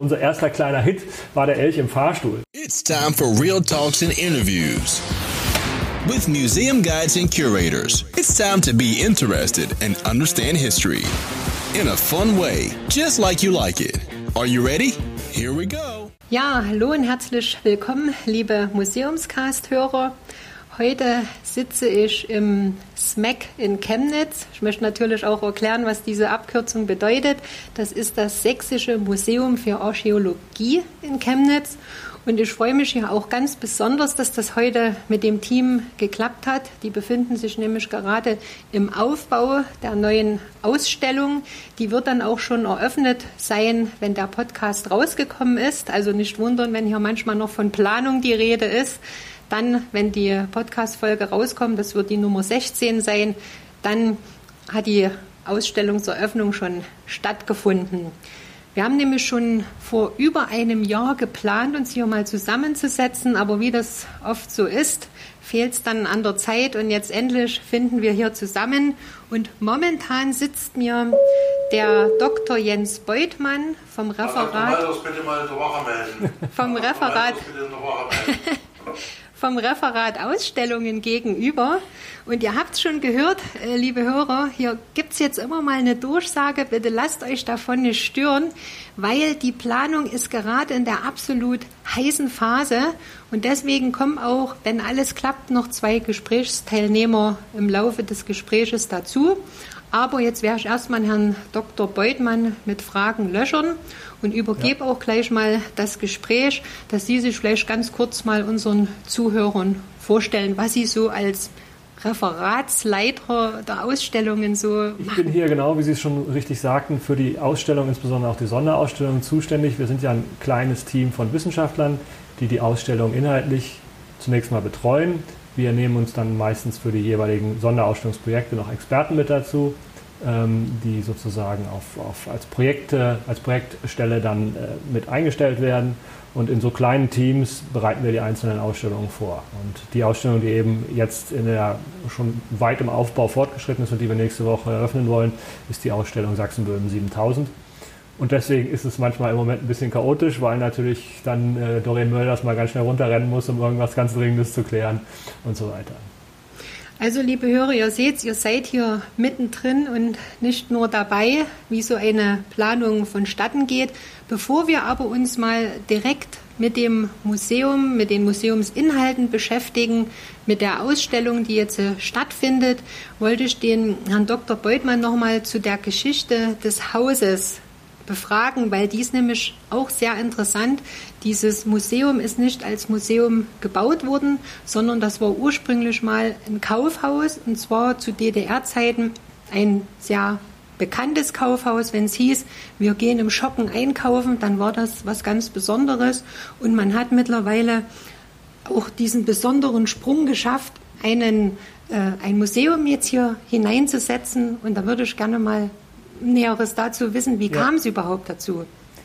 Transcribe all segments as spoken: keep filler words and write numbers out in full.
Unser erster kleiner Hit war der Elch im Fahrstuhl. It's time for real talks and interviews with museum guides and curators. It's time to be interested and understand history in a fun way, just like you like it. Are you ready? Here we go. Ja, hallo und herzlich willkommen, liebe Museumscast-Hörer. Heute sitze ich im S M E C in Chemnitz. Ich möchte natürlich auch erklären, was diese Abkürzung bedeutet. Das ist das Sächsische Museum für Archäologie in Chemnitz. Und ich freue mich hier auch ganz besonders, dass das heute mit dem Team geklappt hat. Die befinden sich nämlich gerade im Aufbau der neuen Ausstellung. Die wird dann auch schon eröffnet sein, wenn der Podcast rausgekommen ist. Also nicht wundern, wenn hier manchmal noch von Planung die Rede ist. Dann, wenn die Podcast-Folge rauskommt, das wird die Nummer sechzehn sein, dann hat die Ausstellungseröffnung schon stattgefunden. Wir haben nämlich schon vor über einem Jahr geplant, uns hier mal zusammenzusetzen, aber wie das oft so ist, fehlt es dann an der Zeit und jetzt endlich finden wir hier zusammen. Und momentan sitzt mir der Doktor Jens Beutmann vom Referat, bitte mal in der Woche melden. vom Referat vom Referat Ausstellungen gegenüber. Und ihr habt es schon gehört, äh, liebe Hörer, hier gibt es jetzt immer mal eine Durchsage, bitte lasst euch davon nicht stören, weil die Planung ist gerade in der absolut heißen Phase und deswegen kommen auch, wenn alles klappt, noch zwei Gesprächsteilnehmer im Laufe des Gespräches dazu. Aber jetzt werde ich erstmal Herrn Doktor Beutmann mit Fragen löchern und übergebe ja. auch gleich mal das Gespräch, dass Sie sich vielleicht ganz kurz mal unseren Zuhörern vorstellen, was Sie so als Referatsleiter der Ausstellungen so machen. Ich bin hier, genau wie Sie es schon richtig sagten, für die Ausstellung, insbesondere auch die Sonderausstellung zuständig. Wir sind ja ein kleines Team von Wissenschaftlern, die die Ausstellung inhaltlich zunächst mal betreuen. Wir nehmen uns dann meistens für die jeweiligen Sonderausstellungsprojekte noch Experten mit dazu, ähm, die sozusagen auf, auf als Projekte, als Projektstelle dann äh, mit eingestellt werden. Und in so kleinen Teams bereiten wir die einzelnen Ausstellungen vor. Und die Ausstellung, die eben jetzt in der schon weit im Aufbau fortgeschritten ist und die wir nächste Woche eröffnen wollen, ist die Ausstellung Sachsen-Böhmen siebentausend. Und deswegen ist es manchmal im Moment ein bisschen chaotisch, weil natürlich dann äh, Doreen Mölders mal ganz schnell runterrennen muss, um irgendwas ganz Dringendes zu klären und so weiter. Also liebe Hörer, ihr seht, ihr seid hier mittendrin und nicht nur dabei, wie so eine Planung vonstatten geht. Bevor wir aber uns mal direkt mit dem Museum, mit den Museumsinhalten beschäftigen, mit der Ausstellung, die jetzt äh, stattfindet, wollte ich den Herrn Doktor Beutmann nochmal zu der Geschichte des Hauses befragen, weil dies nämlich auch sehr interessant. Dieses Museum ist nicht als Museum gebaut worden, sondern das war ursprünglich mal ein Kaufhaus und zwar zu D D R-Zeiten ein sehr bekanntes Kaufhaus. Wenn es hieß, wir gehen im Schocken einkaufen, dann war das was ganz Besonderes und man hat mittlerweile auch diesen besonderen Sprung geschafft, einen, äh, ein Museum jetzt hier hineinzusetzen und da würde ich gerne mal Näheres dazu wissen. Wie ja. kam es überhaupt dazu?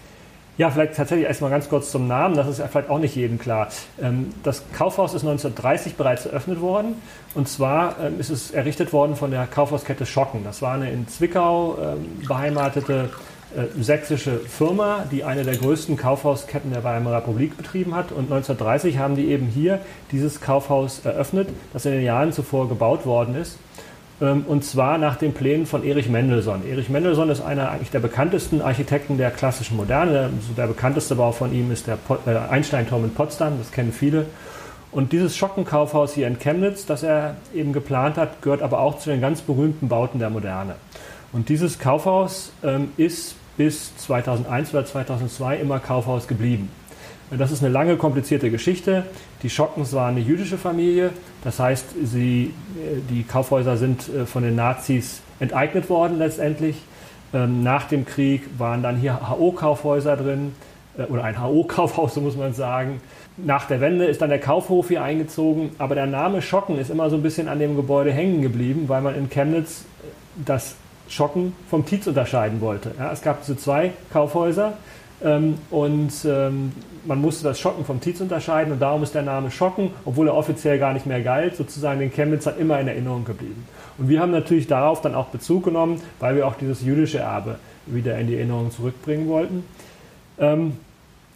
Ja, vielleicht tatsächlich erstmal ganz kurz zum Namen. Das ist ja vielleicht auch nicht jedem klar. Das Kaufhaus ist neunzehnhundertdreißig bereits eröffnet worden. Und zwar ist es errichtet worden von der Kaufhauskette Schocken. Das war eine in Zwickau beheimatete sächsische Firma, die eine der größten Kaufhausketten der Weimarer Republik betrieben hat. Und neunzehnhundertdreißig haben die eben hier dieses Kaufhaus eröffnet, das in den Jahren zuvor gebaut worden ist. Und zwar nach den Plänen von Erich Mendelsohn. Erich Mendelsohn ist einer eigentlich der bekanntesten Architekten der klassischen Moderne. Der bekannteste Bau von ihm ist der Einsteinturm in Potsdam, das kennen viele. Und dieses Schockenkaufhaus hier in Chemnitz, das er eben geplant hat, gehört aber auch zu den ganz berühmten Bauten der Moderne. Und dieses Kaufhaus ähm, ist bis zweitausendeins oder zweitausendzwei immer Kaufhaus geblieben. Das ist eine lange, komplizierte Geschichte. Die Schockens waren eine jüdische Familie. Das heißt, sie, die Kaufhäuser sind von den Nazis enteignet worden letztendlich. Nach dem Krieg waren dann hier H O-Kaufhäuser drin, oder ein H O-Kaufhaus, so muss man sagen. Nach der Wende ist dann der Kaufhof hier eingezogen. Aber der Name Schocken ist immer so ein bisschen an dem Gebäude hängen geblieben, weil man in Chemnitz das Schocken vom Tietz unterscheiden wollte. Ja, es gab diese zwei Kaufhäuser. Ähm, und ähm, man musste das Schocken vom Tietz unterscheiden und darum ist der Name Schocken, obwohl er offiziell gar nicht mehr galt, sozusagen den Chemnitzern immer in Erinnerung geblieben. Und wir haben natürlich darauf dann auch Bezug genommen, weil wir auch dieses jüdische Erbe wieder in die Erinnerung zurückbringen wollten. Ähm,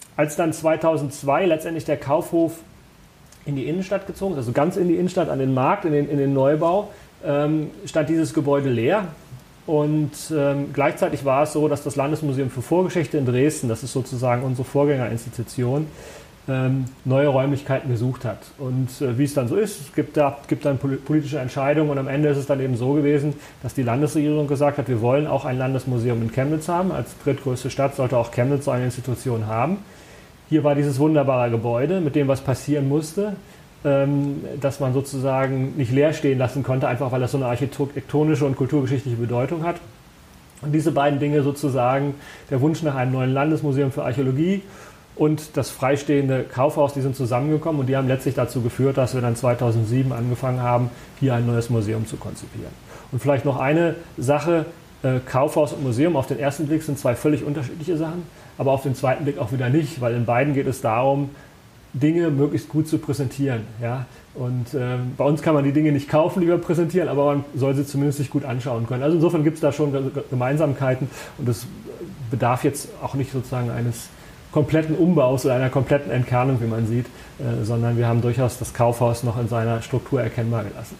als dann zweitausendzwei letztendlich der Kaufhof in die Innenstadt gezogen ist, also ganz in die Innenstadt, an den Markt, in den, in den Neubau, ähm, stand dieses Gebäude leer. Und ähm, gleichzeitig war es so, dass das Landesmuseum für Vorgeschichte in Dresden, das ist sozusagen unsere Vorgängerinstitution, ähm, neue Räumlichkeiten gesucht hat. Und äh, wie es dann so ist, es gibt, da, gibt dann politische Entscheidungen und am Ende ist es dann eben so gewesen, dass die Landesregierung gesagt hat, wir wollen auch ein Landesmuseum in Chemnitz haben. Als drittgrößte Stadt sollte auch Chemnitz so eine Institution haben. Hier war dieses wunderbare Gebäude, mit dem was passieren musste, ähm, dass man sozusagen nicht leer stehen lassen konnte, einfach weil das so eine architektonische und kulturgeschichtliche Bedeutung hat. Und diese beiden Dinge sozusagen, der Wunsch nach einem neuen Landesmuseum für Archäologie und das freistehende Kaufhaus, die sind zusammengekommen und die haben letztlich dazu geführt, dass wir dann zweitausendsieben angefangen haben, hier ein neues Museum zu konzipieren. Und vielleicht noch eine Sache, äh, Kaufhaus und Museum auf den ersten Blick sind zwei völlig unterschiedliche Sachen, aber auf den zweiten Blick auch wieder nicht, weil in beiden geht es darum, Dinge möglichst gut zu präsentieren. Ja? Und äh, bei uns kann man die Dinge nicht kaufen, die wir präsentieren, aber man soll sie zumindest sich gut anschauen können. Also insofern gibt es da schon Gemeinsamkeiten und es bedarf jetzt auch nicht sozusagen eines kompletten Umbaus oder einer kompletten Entkernung, wie man sieht, äh, sondern wir haben durchaus das Kaufhaus noch in seiner Struktur erkennbar gelassen.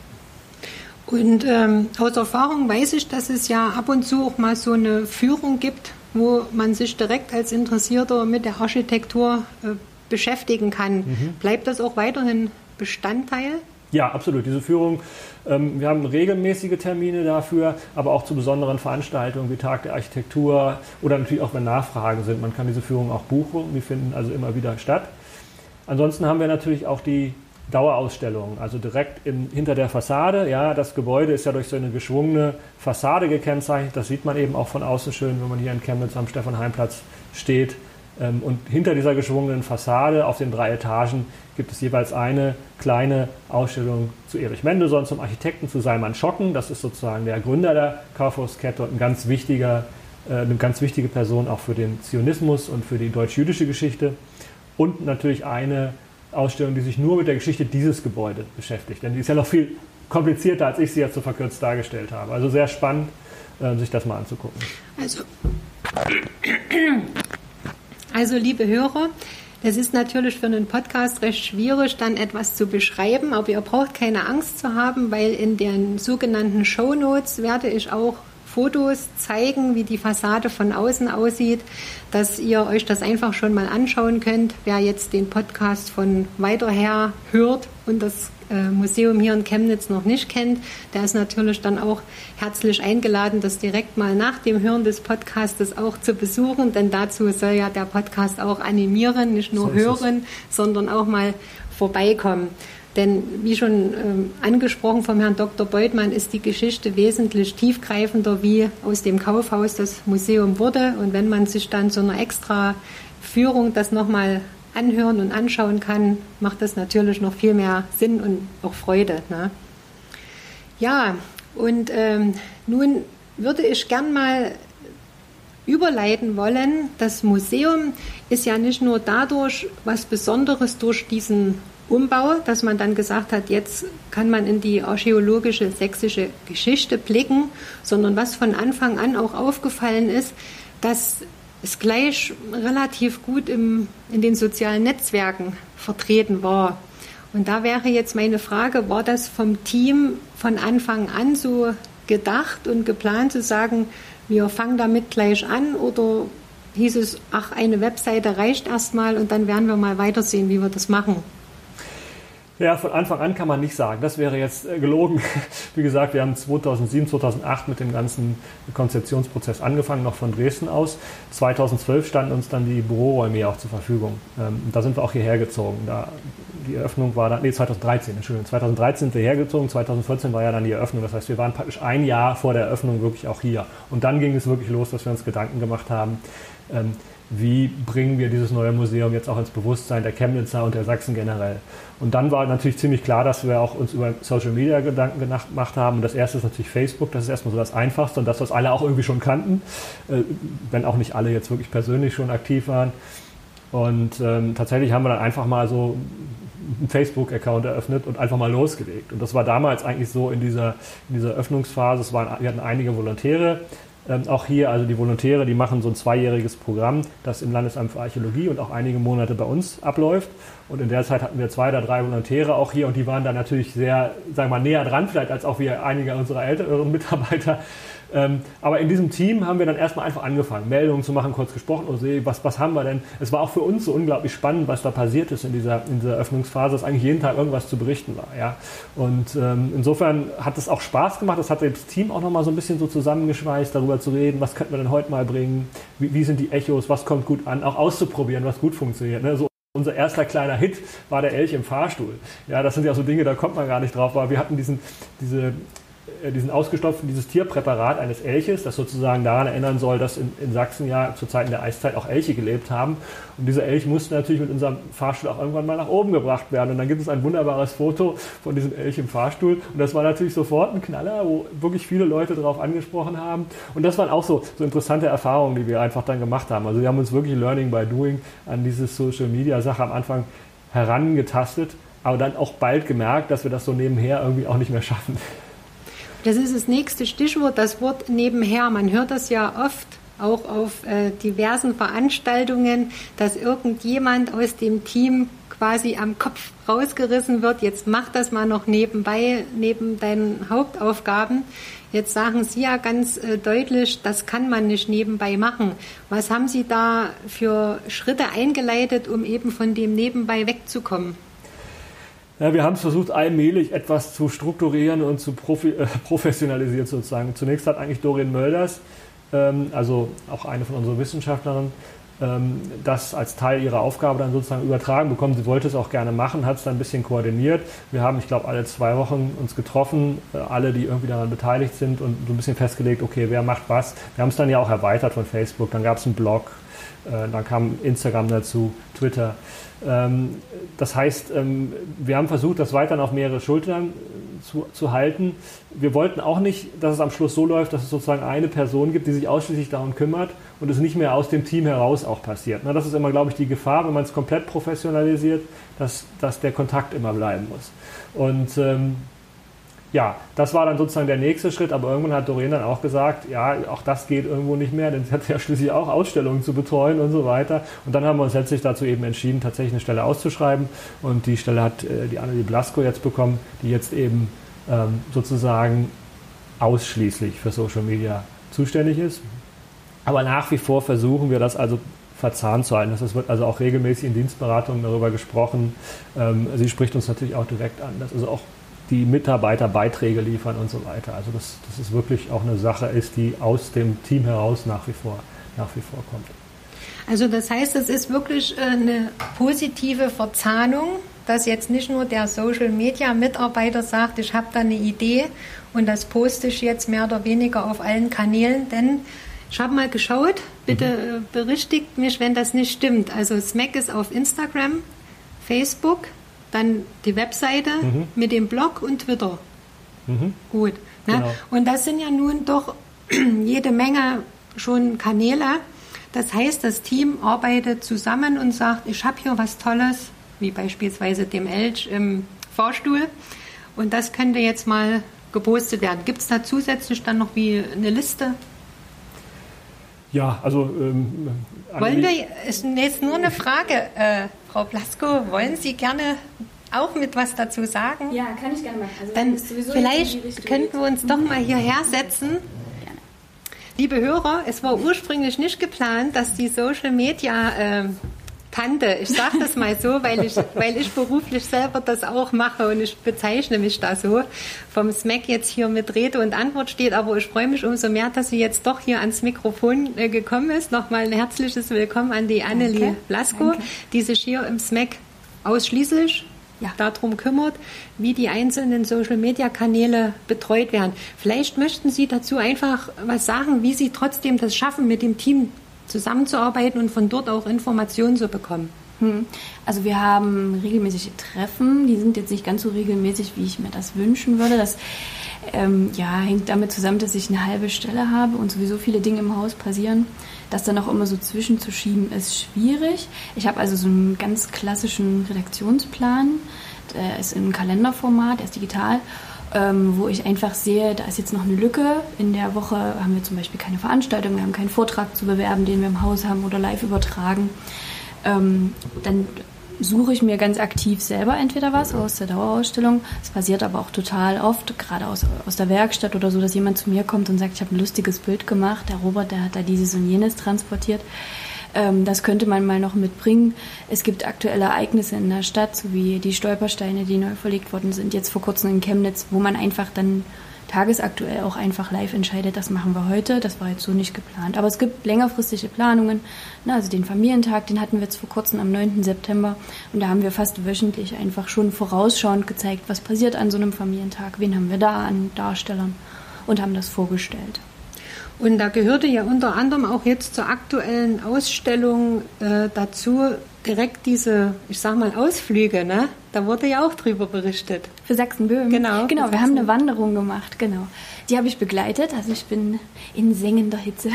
Und ähm, aus Erfahrung weiß ich, dass es ja ab und zu auch mal so eine Führung gibt, wo man sich direkt als Interessierter mit der Architektur äh, beschäftigen kann. Mhm. Bleibt das auch weiterhin Bestandteil? Ja, absolut. Diese Führung, ähm, wir haben regelmäßige Termine dafür, aber auch zu besonderen Veranstaltungen wie Tag der Architektur oder natürlich auch, wenn Nachfragen sind. Man kann diese Führung auch buchen, die finden also immer wieder statt. Ansonsten haben wir natürlich auch die Dauerausstellungen, also direkt in, hinter der Fassade. Ja, das Gebäude ist ja durch so eine geschwungene Fassade gekennzeichnet. Das sieht man eben auch von außen schön, wenn man hier in Chemnitz am Stefan-Heym-Platz steht. Und hinter dieser geschwungenen Fassade auf den drei Etagen gibt es jeweils eine kleine Ausstellung zu Erich Mendelsohn, zum Architekten, zu Salman Schocken. Das ist sozusagen der Gründer der Kaufhauskette und ein ganz wichtiger, eine ganz wichtige Person auch für den Zionismus und für die deutsch-jüdische Geschichte. Und natürlich eine Ausstellung, die sich nur mit der Geschichte dieses Gebäudes beschäftigt. Denn die ist ja noch viel komplizierter, als ich sie jetzt so verkürzt dargestellt habe. Also sehr spannend, sich das mal anzugucken. Also... Also, liebe Hörer, das ist natürlich für einen Podcast recht schwierig, dann etwas zu beschreiben, aber ihr braucht keine Angst zu haben, weil in den sogenannten Shownotes werde ich auch Fotos zeigen, wie die Fassade von außen aussieht, dass ihr euch das einfach schon mal anschauen könnt. Wer jetzt den Podcast von weiter her hört und das Museum hier in Chemnitz noch nicht kennt, der ist natürlich dann auch herzlich eingeladen, das direkt mal nach dem Hören des Podcastes auch zu besuchen, denn dazu soll ja der Podcast auch animieren, nicht nur so hören, sondern auch mal vorbeikommen. Denn wie schon ähm, angesprochen vom Herrn Doktor Beutmann ist die Geschichte wesentlich tiefgreifender, wie aus dem Kaufhaus das Museum wurde. Und wenn man sich dann so einer extra Führung das nochmal anhören und anschauen kann, macht das natürlich noch viel mehr Sinn und auch Freude. Ne? Ja, und ähm, nun würde ich gern mal überleiten wollen. Das Museum ist ja nicht nur dadurch was Besonderes durch diesen Umbau, dass man dann gesagt hat, jetzt kann man in die archäologische sächsische Geschichte blicken, sondern was von Anfang an auch aufgefallen ist, dass es gleich relativ gut im, in den sozialen Netzwerken vertreten war. Und da wäre jetzt meine Frage, war das vom Team von Anfang an so gedacht und geplant zu sagen, wir fangen damit gleich an, oder hieß es, ach, eine Webseite reicht erstmal und dann werden wir mal weitersehen, wie wir das machen? Ja, von Anfang an kann man nicht sagen. Das wäre jetzt gelogen. Wie gesagt, wir haben zweitausendsieben, zweitausendacht mit dem ganzen Konzeptionsprozess angefangen, noch von Dresden aus. zweitausendzwölf standen uns dann die Büroräume ja auch zur Verfügung. Ähm, da sind wir auch hierher gezogen. Da, die Eröffnung war dann, nee, zweitausenddreizehn, Entschuldigung, zweitausenddreizehn sind wir hergezogen, zweitausendvierzehn war ja dann die Eröffnung. Das heißt, wir waren praktisch ein Jahr vor der Eröffnung wirklich auch hier. Und dann ging es wirklich los, dass wir uns Gedanken gemacht haben, ähm, wie bringen wir dieses neue Museum jetzt auch ins Bewusstsein der Chemnitzer und der Sachsen generell. Und dann war natürlich ziemlich klar, dass wir auch uns über Social Media Gedanken gemacht haben. Und das erste ist natürlich Facebook, das ist erstmal so das Einfachste und das, was alle auch irgendwie schon kannten, wenn auch nicht alle jetzt wirklich persönlich schon aktiv waren. Und ähm, tatsächlich haben wir dann einfach mal so einen Facebook-Account eröffnet und einfach mal losgelegt. Und das war damals eigentlich so in dieser, in dieser Öffnungsphase. Es waren, wir hatten einige Volontäre, Ähm, auch hier, also die Volontäre, die machen so ein zweijähriges Programm, das im Landesamt für Archäologie und auch einige Monate bei uns abläuft. Und in der Zeit hatten wir zwei oder drei Volontäre auch hier und die waren da natürlich sehr, sagen wir mal, näher dran, vielleicht als auch wir einige unserer älteren Mitarbeiter. Ähm, aber in diesem Team haben wir dann erstmal einfach angefangen, Meldungen zu machen, kurz gesprochen, oh, was, was haben wir denn? Es war auch für uns so unglaublich spannend, was da passiert ist in dieser, in dieser Öffnungsphase, dass eigentlich jeden Tag irgendwas zu berichten war. Ja? Und ähm, insofern hat es auch Spaß gemacht, das hat das Team auch nochmal so ein bisschen so zusammengeschweißt, darüber zu reden, was könnten wir denn heute mal bringen, wie, wie sind die Echos, was kommt gut an, auch auszuprobieren, was gut funktioniert. Ne? So unser erster kleiner Hit war der Elch im Fahrstuhl. Ja, das sind ja so Dinge, da kommt man gar nicht drauf, aber wir hatten diesen, diese diesen ausgestopften, dieses Tierpräparat eines Elches, das sozusagen daran erinnern soll, dass in, in Sachsen ja zu Zeiten der Eiszeit auch Elche gelebt haben. Und dieser Elch musste natürlich mit unserem Fahrstuhl auch irgendwann mal nach oben gebracht werden. Und dann gibt es ein wunderbares Foto von diesem Elch im Fahrstuhl. Und das war natürlich sofort ein Knaller, wo wirklich viele Leute darauf angesprochen haben. Und das waren auch so, so interessante Erfahrungen, die wir einfach dann gemacht haben. Also wir haben uns wirklich Learning by Doing an diese Social-Media-Sache am Anfang herangetastet, aber dann auch bald gemerkt, dass wir das so nebenher irgendwie auch nicht mehr schaffen. Das ist das nächste Stichwort, das Wort nebenher. Man hört das ja oft auch auf äh, diversen Veranstaltungen, dass irgendjemand aus dem Team quasi am Kopf rausgerissen wird. Jetzt mach das mal noch nebenbei, neben deinen Hauptaufgaben. Jetzt sagen Sie ja ganz äh, deutlich, das kann man nicht nebenbei machen. Was haben Sie da für Schritte eingeleitet, um eben von dem nebenbei wegzukommen? Ja, wir haben es versucht, allmählich etwas zu strukturieren und zu profi- äh, professionalisieren sozusagen. Zunächst hat eigentlich Doreen Mölders, ähm, also auch eine von unseren Wissenschaftlerinnen, ähm, das als Teil ihrer Aufgabe dann sozusagen übertragen bekommen. Sie wollte es auch gerne machen, hat es dann ein bisschen koordiniert. Wir haben, ich glaube, alle zwei Wochen uns getroffen, äh, alle, die irgendwie daran beteiligt sind und so ein bisschen festgelegt, okay, wer macht was. Wir haben es dann ja auch erweitert von Facebook, dann gab es einen Blog, äh, dann kam Instagram dazu, Twitter. Das heißt, wir haben versucht, das weiterhin auf mehrere Schultern zu, zu halten. Wir wollten auch nicht, dass es am Schluss so läuft, dass es sozusagen eine Person gibt, die sich ausschließlich darum kümmert und es nicht mehr aus dem Team heraus auch passiert. Das ist immer, glaube ich, die Gefahr, wenn man es komplett professionalisiert, dass, dass der Kontakt immer bleiben muss. Und ähm, ja, das war dann sozusagen der nächste Schritt, aber irgendwann hat Doreen dann auch gesagt, ja, auch das geht irgendwo nicht mehr, denn sie hat ja schließlich auch Ausstellungen zu betreuen und so weiter. Und dann haben wir uns letztlich dazu eben entschieden, tatsächlich eine Stelle auszuschreiben und die Stelle hat äh, die Annelie Blasko jetzt bekommen, die jetzt eben ähm, sozusagen ausschließlich für Social Media zuständig ist. Aber nach wie vor versuchen wir das also verzahnt zu halten. Das wird also auch regelmäßig in Dienstberatungen darüber gesprochen. Ähm, sie spricht uns natürlich auch direkt an, dass also auch die Mitarbeiter Beiträge liefern und so weiter. Also dass das ist wirklich auch eine Sache ist, die aus dem Team heraus nach wie vor, nach wie vor kommt. Also das heißt, es ist wirklich eine positive Verzahnung, dass jetzt nicht nur der Social-Media-Mitarbeiter sagt, ich habe da eine Idee und das poste ich jetzt mehr oder weniger auf allen Kanälen, denn ich habe mal geschaut, bitte mhm. berichtigt mich, wenn das nicht stimmt. Also S M A C ist auf Instagram, Facebook, dann die Webseite mhm. mit dem Blog und Twitter. Mhm. Gut. Ne? Genau. Und das sind ja nun doch jede Menge schon Kanäle. Das heißt, das Team arbeitet zusammen und sagt, ich habe hier was Tolles, wie beispielsweise dem Elch im Fahrstuhl. Und das könnte jetzt mal gepostet werden. Gibt es da zusätzlich dann noch wie eine Liste? Ja, also... Ähm, wollen wir, ist jetzt nur eine Frage, äh, Frau Blasko, wollen Sie gerne auch mit was dazu sagen? Ja, kann ich gerne machen. Also dann vielleicht könnten wir uns doch mal hierher setzen. Gerne. Liebe Hörer, es war ursprünglich nicht geplant, dass die Social Media äh, Tante, ich sage das mal so, weil ich, weil ich beruflich selber das auch mache und ich bezeichne mich da so, vom S M A C jetzt hier mit Rede und Antwort steht, aber ich freue mich umso mehr, dass sie jetzt doch hier ans Mikrofon äh, gekommen ist. Nochmal ein herzliches Willkommen an die Annelie Danke. Blasko, Danke. die sich hier im S M A C ausschließlich ja. darum kümmert, wie die einzelnen Social-Media-Kanäle betreut werden. Vielleicht möchten Sie dazu einfach was sagen, wie Sie trotzdem das schaffen, mit dem Team zusammenzuarbeiten und von dort auch Informationen zu bekommen. Also wir haben regelmäßige Treffen, die sind jetzt nicht ganz so regelmäßig, wie ich mir das wünschen würde. Das ähm, ja, hängt damit zusammen, dass ich eine halbe Stelle habe und sowieso viele Dinge im Haus passieren. Das dann auch immer so zwischenzuschieben, ist schwierig. Ich habe also so einen ganz klassischen Redaktionsplan, der ist im Kalenderformat, der ist digital. ähm, wo ich einfach sehe, da ist jetzt noch eine Lücke. In der Woche haben wir zum Beispiel keine Veranstaltung, wir haben keinen Vortrag zu bewerben, den wir im Haus haben oder live übertragen. Ähm, dann suche ich mir ganz aktiv selber entweder was aus der Dauerausstellung. Es passiert aber auch total oft, gerade aus, aus der Werkstatt oder so, dass jemand zu mir kommt und sagt, ich habe ein lustiges Bild gemacht, der Robert, der hat da dieses und jenes transportiert. Ähm, das könnte man mal noch mitbringen. Es gibt aktuelle Ereignisse in der Stadt, so wie die Stolpersteine, die neu verlegt worden sind, jetzt vor kurzem in Chemnitz, wo man einfach dann tagesaktuell auch einfach live entscheidet, das machen wir heute, das war jetzt so nicht geplant. Aber es gibt längerfristige Planungen, ne, also den Familientag, den hatten wir jetzt vor kurzem am neunten September und da haben wir fast wöchentlich einfach schon vorausschauend gezeigt, was passiert an so einem Familientag, wen haben wir da an Darstellern und haben das vorgestellt. Und da gehörte ja unter anderem auch jetzt zur aktuellen Ausstellung äh, dazu direkt diese, ich sag mal, Ausflüge, ne? Da wurde ja auch drüber berichtet. Für Sachsen-Böhmen? Genau. Genau, wir Sachsen. haben eine Wanderung gemacht, genau. Die habe ich begleitet, also ich bin in sengender Hitze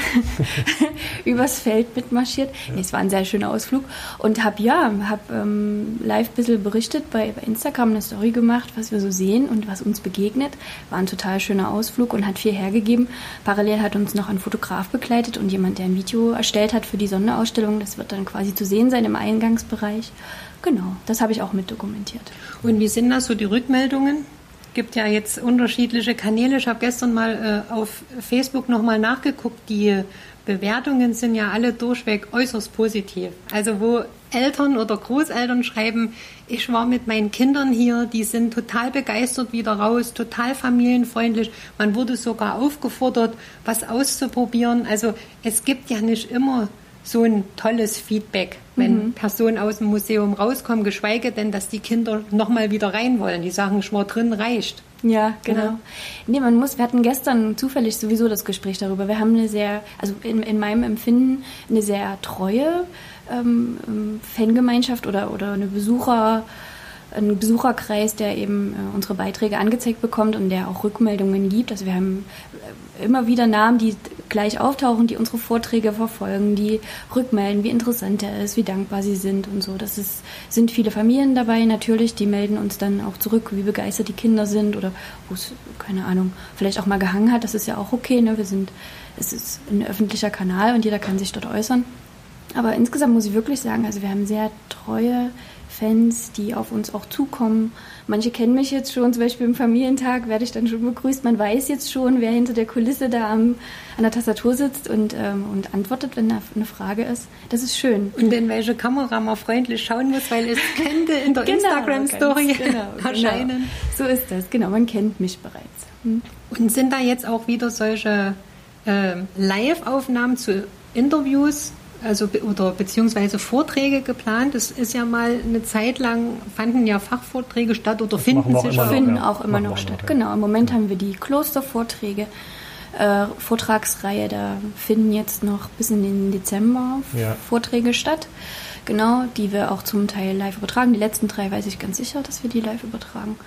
übers Feld mitmarschiert. Ja. Nee, es war ein sehr schöner Ausflug und habe ja, hab, ähm, live ein bisschen berichtet, bei, bei Instagram eine Story gemacht, was wir so sehen und was uns begegnet. War ein total schöner Ausflug und hat viel hergegeben. Parallel hat uns noch ein Fotograf begleitet und jemand, der ein Video erstellt hat für die Sonderausstellung. Das wird dann quasi zu sehen sein im Eingangsbereich. Genau, das habe ich auch mit dokumentiert. Und wie sind das so die Rückmeldungen? Es gibt ja jetzt unterschiedliche Kanäle. Ich habe gestern mal äh, auf Facebook nochmal nachgeguckt. Die Bewertungen sind ja alle durchweg äußerst positiv. Also wo Eltern oder Großeltern schreiben, ich war mit meinen Kindern hier, die sind total begeistert wieder raus, total familienfreundlich. Man wurde sogar aufgefordert, was auszuprobieren. Also es gibt ja nicht immer so ein tolles Feedback, wenn mhm. Personen aus dem Museum rauskommen, geschweige denn, dass die Kinder nochmal wieder rein wollen. Die sagen, ich war drin, reicht. Ja, genau. Ja. Nee, man muss, wir hatten gestern zufällig sowieso das Gespräch darüber. Wir haben eine sehr, also in, in meinem Empfinden, eine sehr treue ähm, Fangemeinschaft oder, oder eine Besucher, ein Besucherkreis, der eben äh, unsere Beiträge angezeigt bekommt und der auch Rückmeldungen gibt. Also wir haben äh, immer wieder Namen, die gleich auftauchen, die unsere Vorträge verfolgen, die rückmelden, wie interessant er ist, wie dankbar sie sind und so. Das ist, sind viele Familien dabei natürlich, die melden uns dann auch zurück, wie begeistert die Kinder sind oder wo es, keine Ahnung, vielleicht auch mal gehangen hat. Das ist ja auch okay, ne? Wir sind, es ist ein öffentlicher Kanal und jeder kann sich dort äußern. Aber insgesamt muss ich wirklich sagen, also wir haben sehr treue Fans, die auf uns auch zukommen. Manche kennen mich jetzt schon, zum Beispiel im Familientag werde ich dann schon begrüßt. Man weiß jetzt schon, wer hinter der Kulisse da am, an der Tastatur sitzt und, ähm, und antwortet, wenn da eine Frage ist. Das ist schön. Und in welche Kamera man freundlich schauen muss, weil es könnte in der genau, Instagram-Story genau, erscheinen. Genau. So ist das, genau, man kennt mich bereits. Hm. Und sind da jetzt auch wieder solche äh, Live-Aufnahmen zu Interviews also oder beziehungsweise Vorträge geplant? Es ist ja mal eine Zeit lang, fanden ja Fachvorträge statt oder das finden sich auch, finden auch immer noch statt. Noch, ja. Genau, im Moment haben wir die Klostervorträge, äh, Vortragsreihe, da finden jetzt noch bis in den Dezember ja. Vorträge statt. Genau, die wir auch zum Teil live übertragen. Die letzten drei weiß ich ganz sicher, dass wir die live übertragen.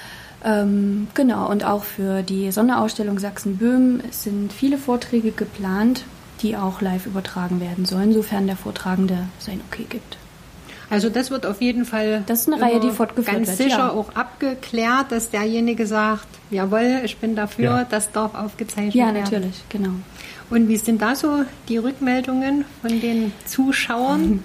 Ähm, genau, und auch für die Sonderausstellung Sachsen-Böhmen sind viele Vorträge geplant, die auch live übertragen werden sollen, sofern der Vortragende sein Okay gibt. Also das wird auf jeden Fall das ist eine Reihe, die fortgeführt ganz wird, sicher ja. auch abgeklärt, dass derjenige sagt, jawohl, ich bin dafür, ja. das darf aufgezeichnet ja, werden. Ja, natürlich, genau. Und wie sind da so die Rückmeldungen von den Zuschauern?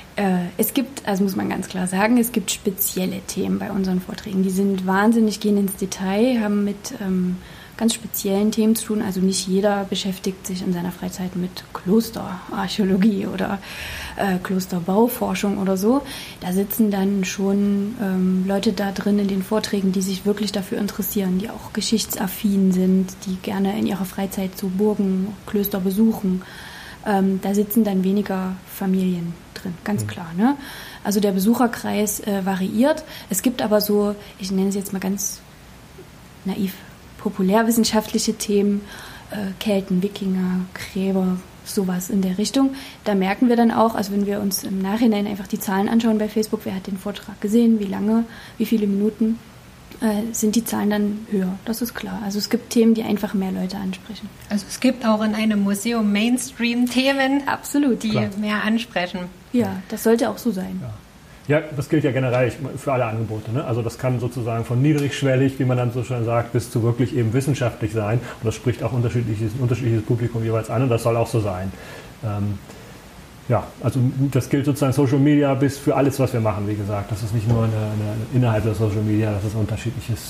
Es gibt, also muss man ganz klar sagen, es gibt spezielle Themen bei unseren Vorträgen. Die sind wahnsinnig, gehen ins Detail, haben mit ähm, ganz speziellen Themen zu tun. Also nicht jeder beschäftigt sich in seiner Freizeit mit Klosterarchäologie oder äh, Klosterbauforschung oder so. Da sitzen dann schon ähm, Leute da drin in den Vorträgen, die sich wirklich dafür interessieren, die auch geschichtsaffin sind, die gerne in ihrer Freizeit so Burgen, Klöster besuchen. Ähm, da sitzen dann weniger Familien drin, ganz mhm. klar. Ne? Also der Besucherkreis äh, variiert. Es gibt aber so, ich nenne es jetzt mal ganz naiv, populärwissenschaftliche Themen, äh, Kelten, Wikinger, Gräber, sowas in der Richtung. Da merken wir dann auch, also wenn wir uns im Nachhinein einfach die Zahlen anschauen bei Facebook, wer hat den Vortrag gesehen, wie lange, wie viele Minuten, äh, sind die Zahlen dann höher. Das ist klar. Also es gibt Themen, die einfach mehr Leute ansprechen. Also es gibt auch in einem Museum Mainstream-Themen, absolut, die klar. mehr ansprechen. Ja, das sollte auch so sein. Ja. Ja, das gilt ja generell für alle Angebote. Ne? Also das kann sozusagen von niedrigschwellig, wie man dann so schön sagt, bis zu wirklich eben wissenschaftlich sein. Und das spricht auch unterschiedliches, ein unterschiedliches Publikum jeweils an und das soll auch so sein. Ähm, ja, also das gilt sozusagen Social Media bis für alles, was wir machen, wie gesagt. Das ist nicht nur eine, eine, innerhalb der Social Media, das ist ein unterschiedliches,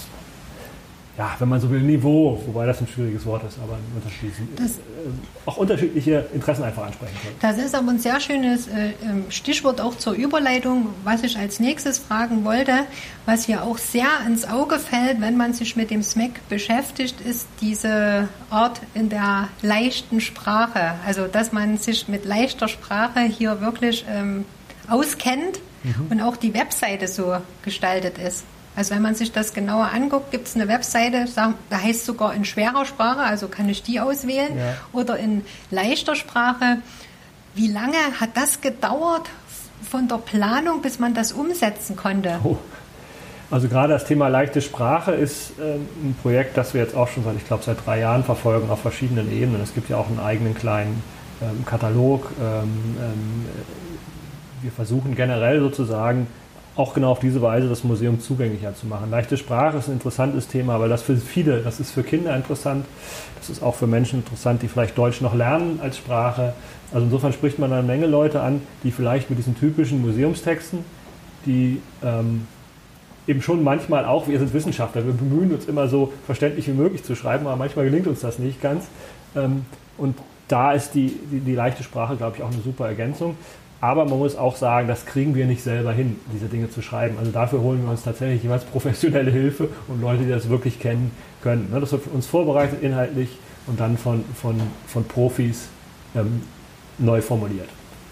ja, wenn man so will, Niveau, wobei das ein schwieriges Wort ist, aber ein unterschiedliches, das, äh, auch unterschiedliche Interessen einfach ansprechen können. Das ist aber ein sehr schönes äh, Stichwort auch zur Überleitung, was ich als nächstes fragen wollte, was hier auch sehr ins Auge fällt, wenn man sich mit dem S M E C beschäftigt, ist diese Art in der leichten Sprache, also dass man sich mit leichter Sprache hier wirklich ähm, auskennt mhm. und auch die Webseite so gestaltet ist. Also wenn man sich das genauer anguckt, gibt es eine Webseite, da heißt sogar in schwerer Sprache, also kann ich die auswählen, ja. Oder in leichter Sprache. Wie lange hat das gedauert von der Planung, bis man das umsetzen konnte? Oh. Also gerade das Thema leichte Sprache ist äh, ein Projekt, das wir jetzt auch schon seit, ich glaube, seit drei Jahren verfolgen auf verschiedenen Ebenen. Es gibt ja auch einen eigenen kleinen ähm, Katalog. Ähm, ähm, wir versuchen generell sozusagen auch genau auf diese Weise das Museum zugänglicher zu machen. Leichte Sprache ist ein interessantes Thema, weil das für viele, das ist für Kinder interessant, das ist auch für Menschen interessant, die vielleicht Deutsch noch lernen als Sprache. Also insofern spricht man eine Menge Leute an, die vielleicht mit diesen typischen Museumstexten, die ähm, eben schon manchmal auch, wir sind Wissenschaftler, wir bemühen uns immer so verständlich wie möglich zu schreiben, aber manchmal gelingt uns das nicht ganz. Ähm, und da ist die, die, die leichte Sprache, glaube ich, auch eine super Ergänzung. Aber man muss auch sagen, das kriegen wir nicht selber hin, diese Dinge zu schreiben. Also dafür holen wir uns tatsächlich jeweils professionelle Hilfe und Leute, die das wirklich kennen können. Das wird für uns vorbereitet inhaltlich und dann von, von, von Profis ähm, neu formuliert.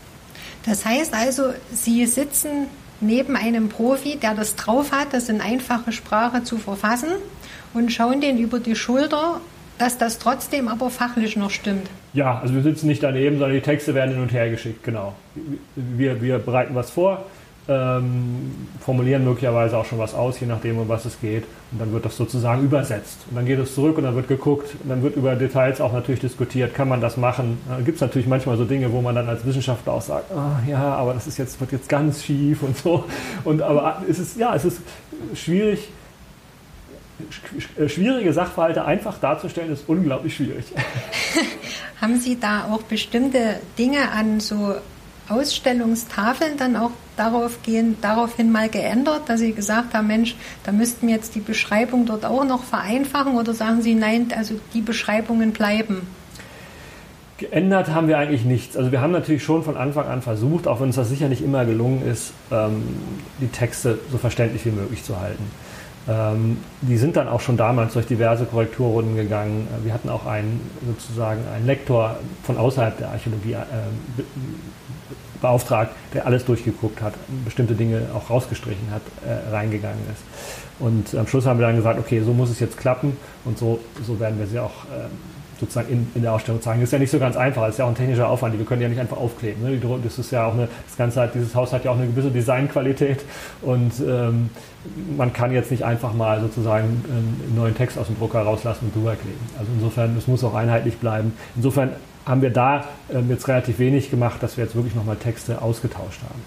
Das heißt also, Sie sitzen neben einem Profi, der das drauf hat, das in einfache Sprache zu verfassen und schauen den über die Schulter, dass das trotzdem aber fachlich noch stimmt. Ja, also wir sitzen nicht daneben, sondern die Texte werden hin und her geschickt, genau. Wir, wir bereiten was vor, ähm, formulieren möglicherweise auch schon was aus, je nachdem, um was es geht. Und dann wird das sozusagen übersetzt. Und dann geht es zurück und dann wird geguckt. Und dann wird über Details auch natürlich diskutiert, kann man das machen. Da gibt es natürlich manchmal so Dinge, wo man dann als Wissenschaftler auch sagt, oh, ja, aber das ist jetzt, wird jetzt ganz schief und so. Und aber es ist, ja, es ist schwierig, schwierige Sachverhalte einfach darzustellen, ist unglaublich schwierig. Haben Sie da auch bestimmte Dinge an so Ausstellungstafeln dann auch darauf gehen, daraufhin mal geändert, dass Sie gesagt haben, Mensch, da müssten wir jetzt die Beschreibung dort auch noch vereinfachen, oder sagen Sie, nein, also die Beschreibungen bleiben? Geändert haben wir eigentlich nichts. Also wir haben natürlich schon von Anfang an versucht, auch wenn uns das sicher nicht immer gelungen ist, die Texte so verständlich wie möglich zu halten. Ähm, die sind dann auch schon damals durch diverse Korrekturrunden gegangen. Wir hatten auch einen, sozusagen einen Lektor von außerhalb der Archäologie äh, be beauftragt, der alles durchgeguckt hat, bestimmte Dinge auch rausgestrichen hat, äh, reingegangen ist. Und am Schluss haben wir dann gesagt, okay, so muss es jetzt klappen und so, so werden wir sie auch äh, sozusagen in, in der Ausstellung zeigen. Das ist ja nicht so ganz einfach, das ist ja auch ein technischer Aufwand, wir können ja nicht einfach aufkleben. Ne? Das ist ja auch eine, das Ganze hat, dieses Haus hat ja auch eine gewisse Designqualität und ähm, man kann jetzt nicht einfach mal sozusagen einen neuen Text aus dem Drucker rauslassen und drüber kleben. Also insofern, es muss auch einheitlich bleiben. Insofern haben wir da ähm, jetzt relativ wenig gemacht, dass wir jetzt wirklich nochmal Texte ausgetauscht haben.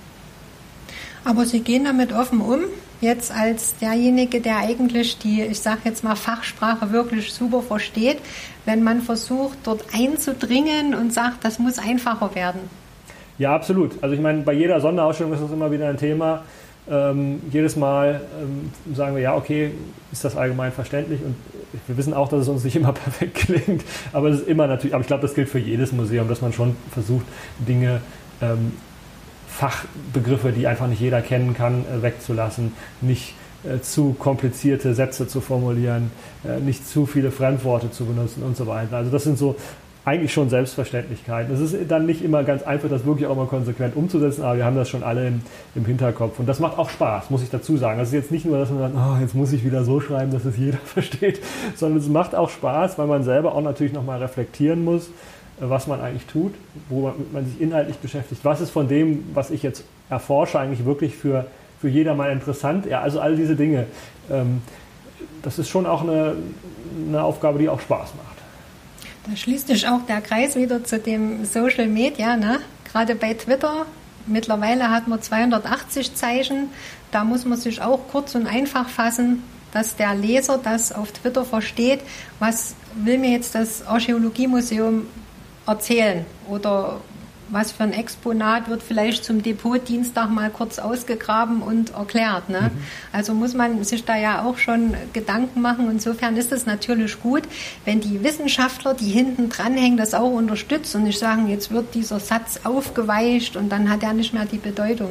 Aber Sie gehen damit offen um, jetzt als derjenige, der eigentlich die, ich sage jetzt mal, Fachsprache wirklich super versteht, wenn man versucht, dort einzudringen und sagt, das muss einfacher werden. Ja, absolut. Also ich meine, bei jeder Sonderausstellung ist das immer wieder ein Thema. Ähm, jedes Mal ähm, sagen wir, ja, okay, ist das allgemein verständlich, und wir wissen auch, dass es uns nicht immer perfekt klingt, aber es ist immer natürlich, aber ich glaube, das gilt für jedes Museum, dass man schon versucht, Dinge, ähm, Fachbegriffe, die einfach nicht jeder kennen kann, äh, wegzulassen, nicht äh, zu komplizierte Sätze zu formulieren, äh, nicht zu viele Fremdworte zu benutzen und so weiter. Also das sind so eigentlich schon Selbstverständlichkeiten. Es ist dann nicht immer ganz einfach, das wirklich auch mal konsequent umzusetzen, aber wir haben das schon alle im, im Hinterkopf. Und das macht auch Spaß, muss ich dazu sagen. Das ist jetzt nicht nur, dass man sagt, oh, jetzt muss ich wieder so schreiben, dass es jeder versteht, sondern es macht auch Spaß, weil man selber auch natürlich nochmal reflektieren muss, was man eigentlich tut, wo man, man sich inhaltlich beschäftigt. Was ist von dem, was ich jetzt erforsche, eigentlich wirklich für, für jedermann interessant? Ja, also all diese Dinge. Ähm, das ist schon auch eine, eine Aufgabe, die auch Spaß macht. Da schließt sich auch der Kreis wieder zu dem Social Media, ne? Gerade bei Twitter mittlerweile hat man zweihundertachtzig Zeichen. Da muss man sich auch kurz und einfach fassen, dass der Leser das auf Twitter versteht. Was will mir jetzt das Archäologiemuseum erzählen? Oder was für ein Exponat wird vielleicht zum Depotdienstag mal kurz ausgegraben und erklärt. Ne? Mhm. Also muss man sich da ja auch schon Gedanken machen. Insofern ist es natürlich gut, wenn die Wissenschaftler, die hinten dranhängen, das auch unterstützen und nicht sagen, jetzt wird dieser Satz aufgeweicht und dann hat er nicht mehr die Bedeutung.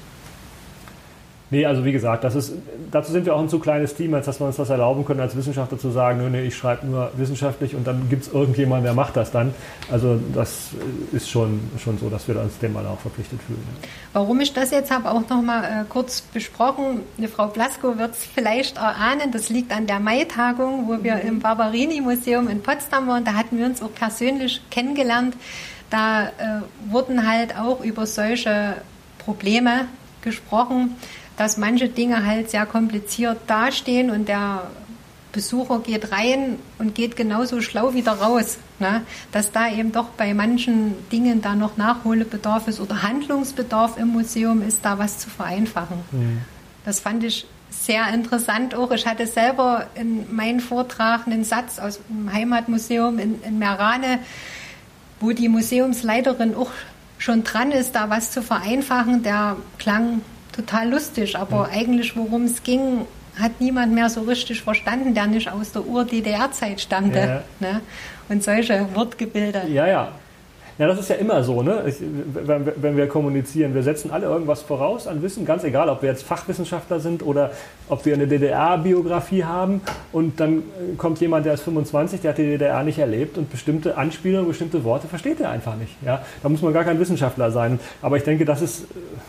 Nee, also wie gesagt, das ist, dazu sind wir auch ein zu kleines Team, als dass wir uns das erlauben können, als Wissenschaftler zu sagen, nee, nee, ich schreibe nur wissenschaftlich und dann gibt es irgendjemanden, der macht das dann. Also das ist schon, schon so, dass wir uns dem mal auch verpflichtet fühlen. Warum ich das jetzt habe, auch noch mal äh, kurz besprochen. Eine Frau Blasko wird es vielleicht erahnen, das liegt an der Mai-Tagung, wo wir mhm. im Barberini-Museum in Potsdam waren. Da hatten wir uns auch persönlich kennengelernt. Da äh, wurden halt auch über solche Probleme gesprochen, dass manche Dinge halt sehr kompliziert dastehen und der Besucher geht rein und geht genauso schlau wieder raus. Ne? Dass da eben doch bei manchen Dingen da noch Nachholbedarf ist oder Handlungsbedarf im Museum ist, da was zu vereinfachen. Mhm. Das fand ich sehr interessant auch. Ich hatte selber in meinem Vortrag einen Satz aus dem Heimatmuseum in, in Merane, wo die Museumsleiterin auch schon dran ist, da was zu vereinfachen. Der klang total lustig, aber ja. eigentlich, worum es ging, hat niemand mehr so richtig verstanden, der nicht aus der Ur-D D R-Zeit stammte. Ja. Ne? Und solche Wortgebilde. Ja, ja. Ja, das ist ja immer so, ne? Ich, wenn, wenn wir kommunizieren. Wir setzen alle irgendwas voraus an Wissen, ganz egal, ob wir jetzt Fachwissenschaftler sind oder ob wir eine D D R-Biografie haben und dann kommt jemand, der ist fünfundzwanzig, der hat die D D R nicht erlebt und bestimmte Anspielungen, bestimmte Worte versteht er einfach nicht. Ja? Da muss man gar kein Wissenschaftler sein. Aber ich denke, das ist...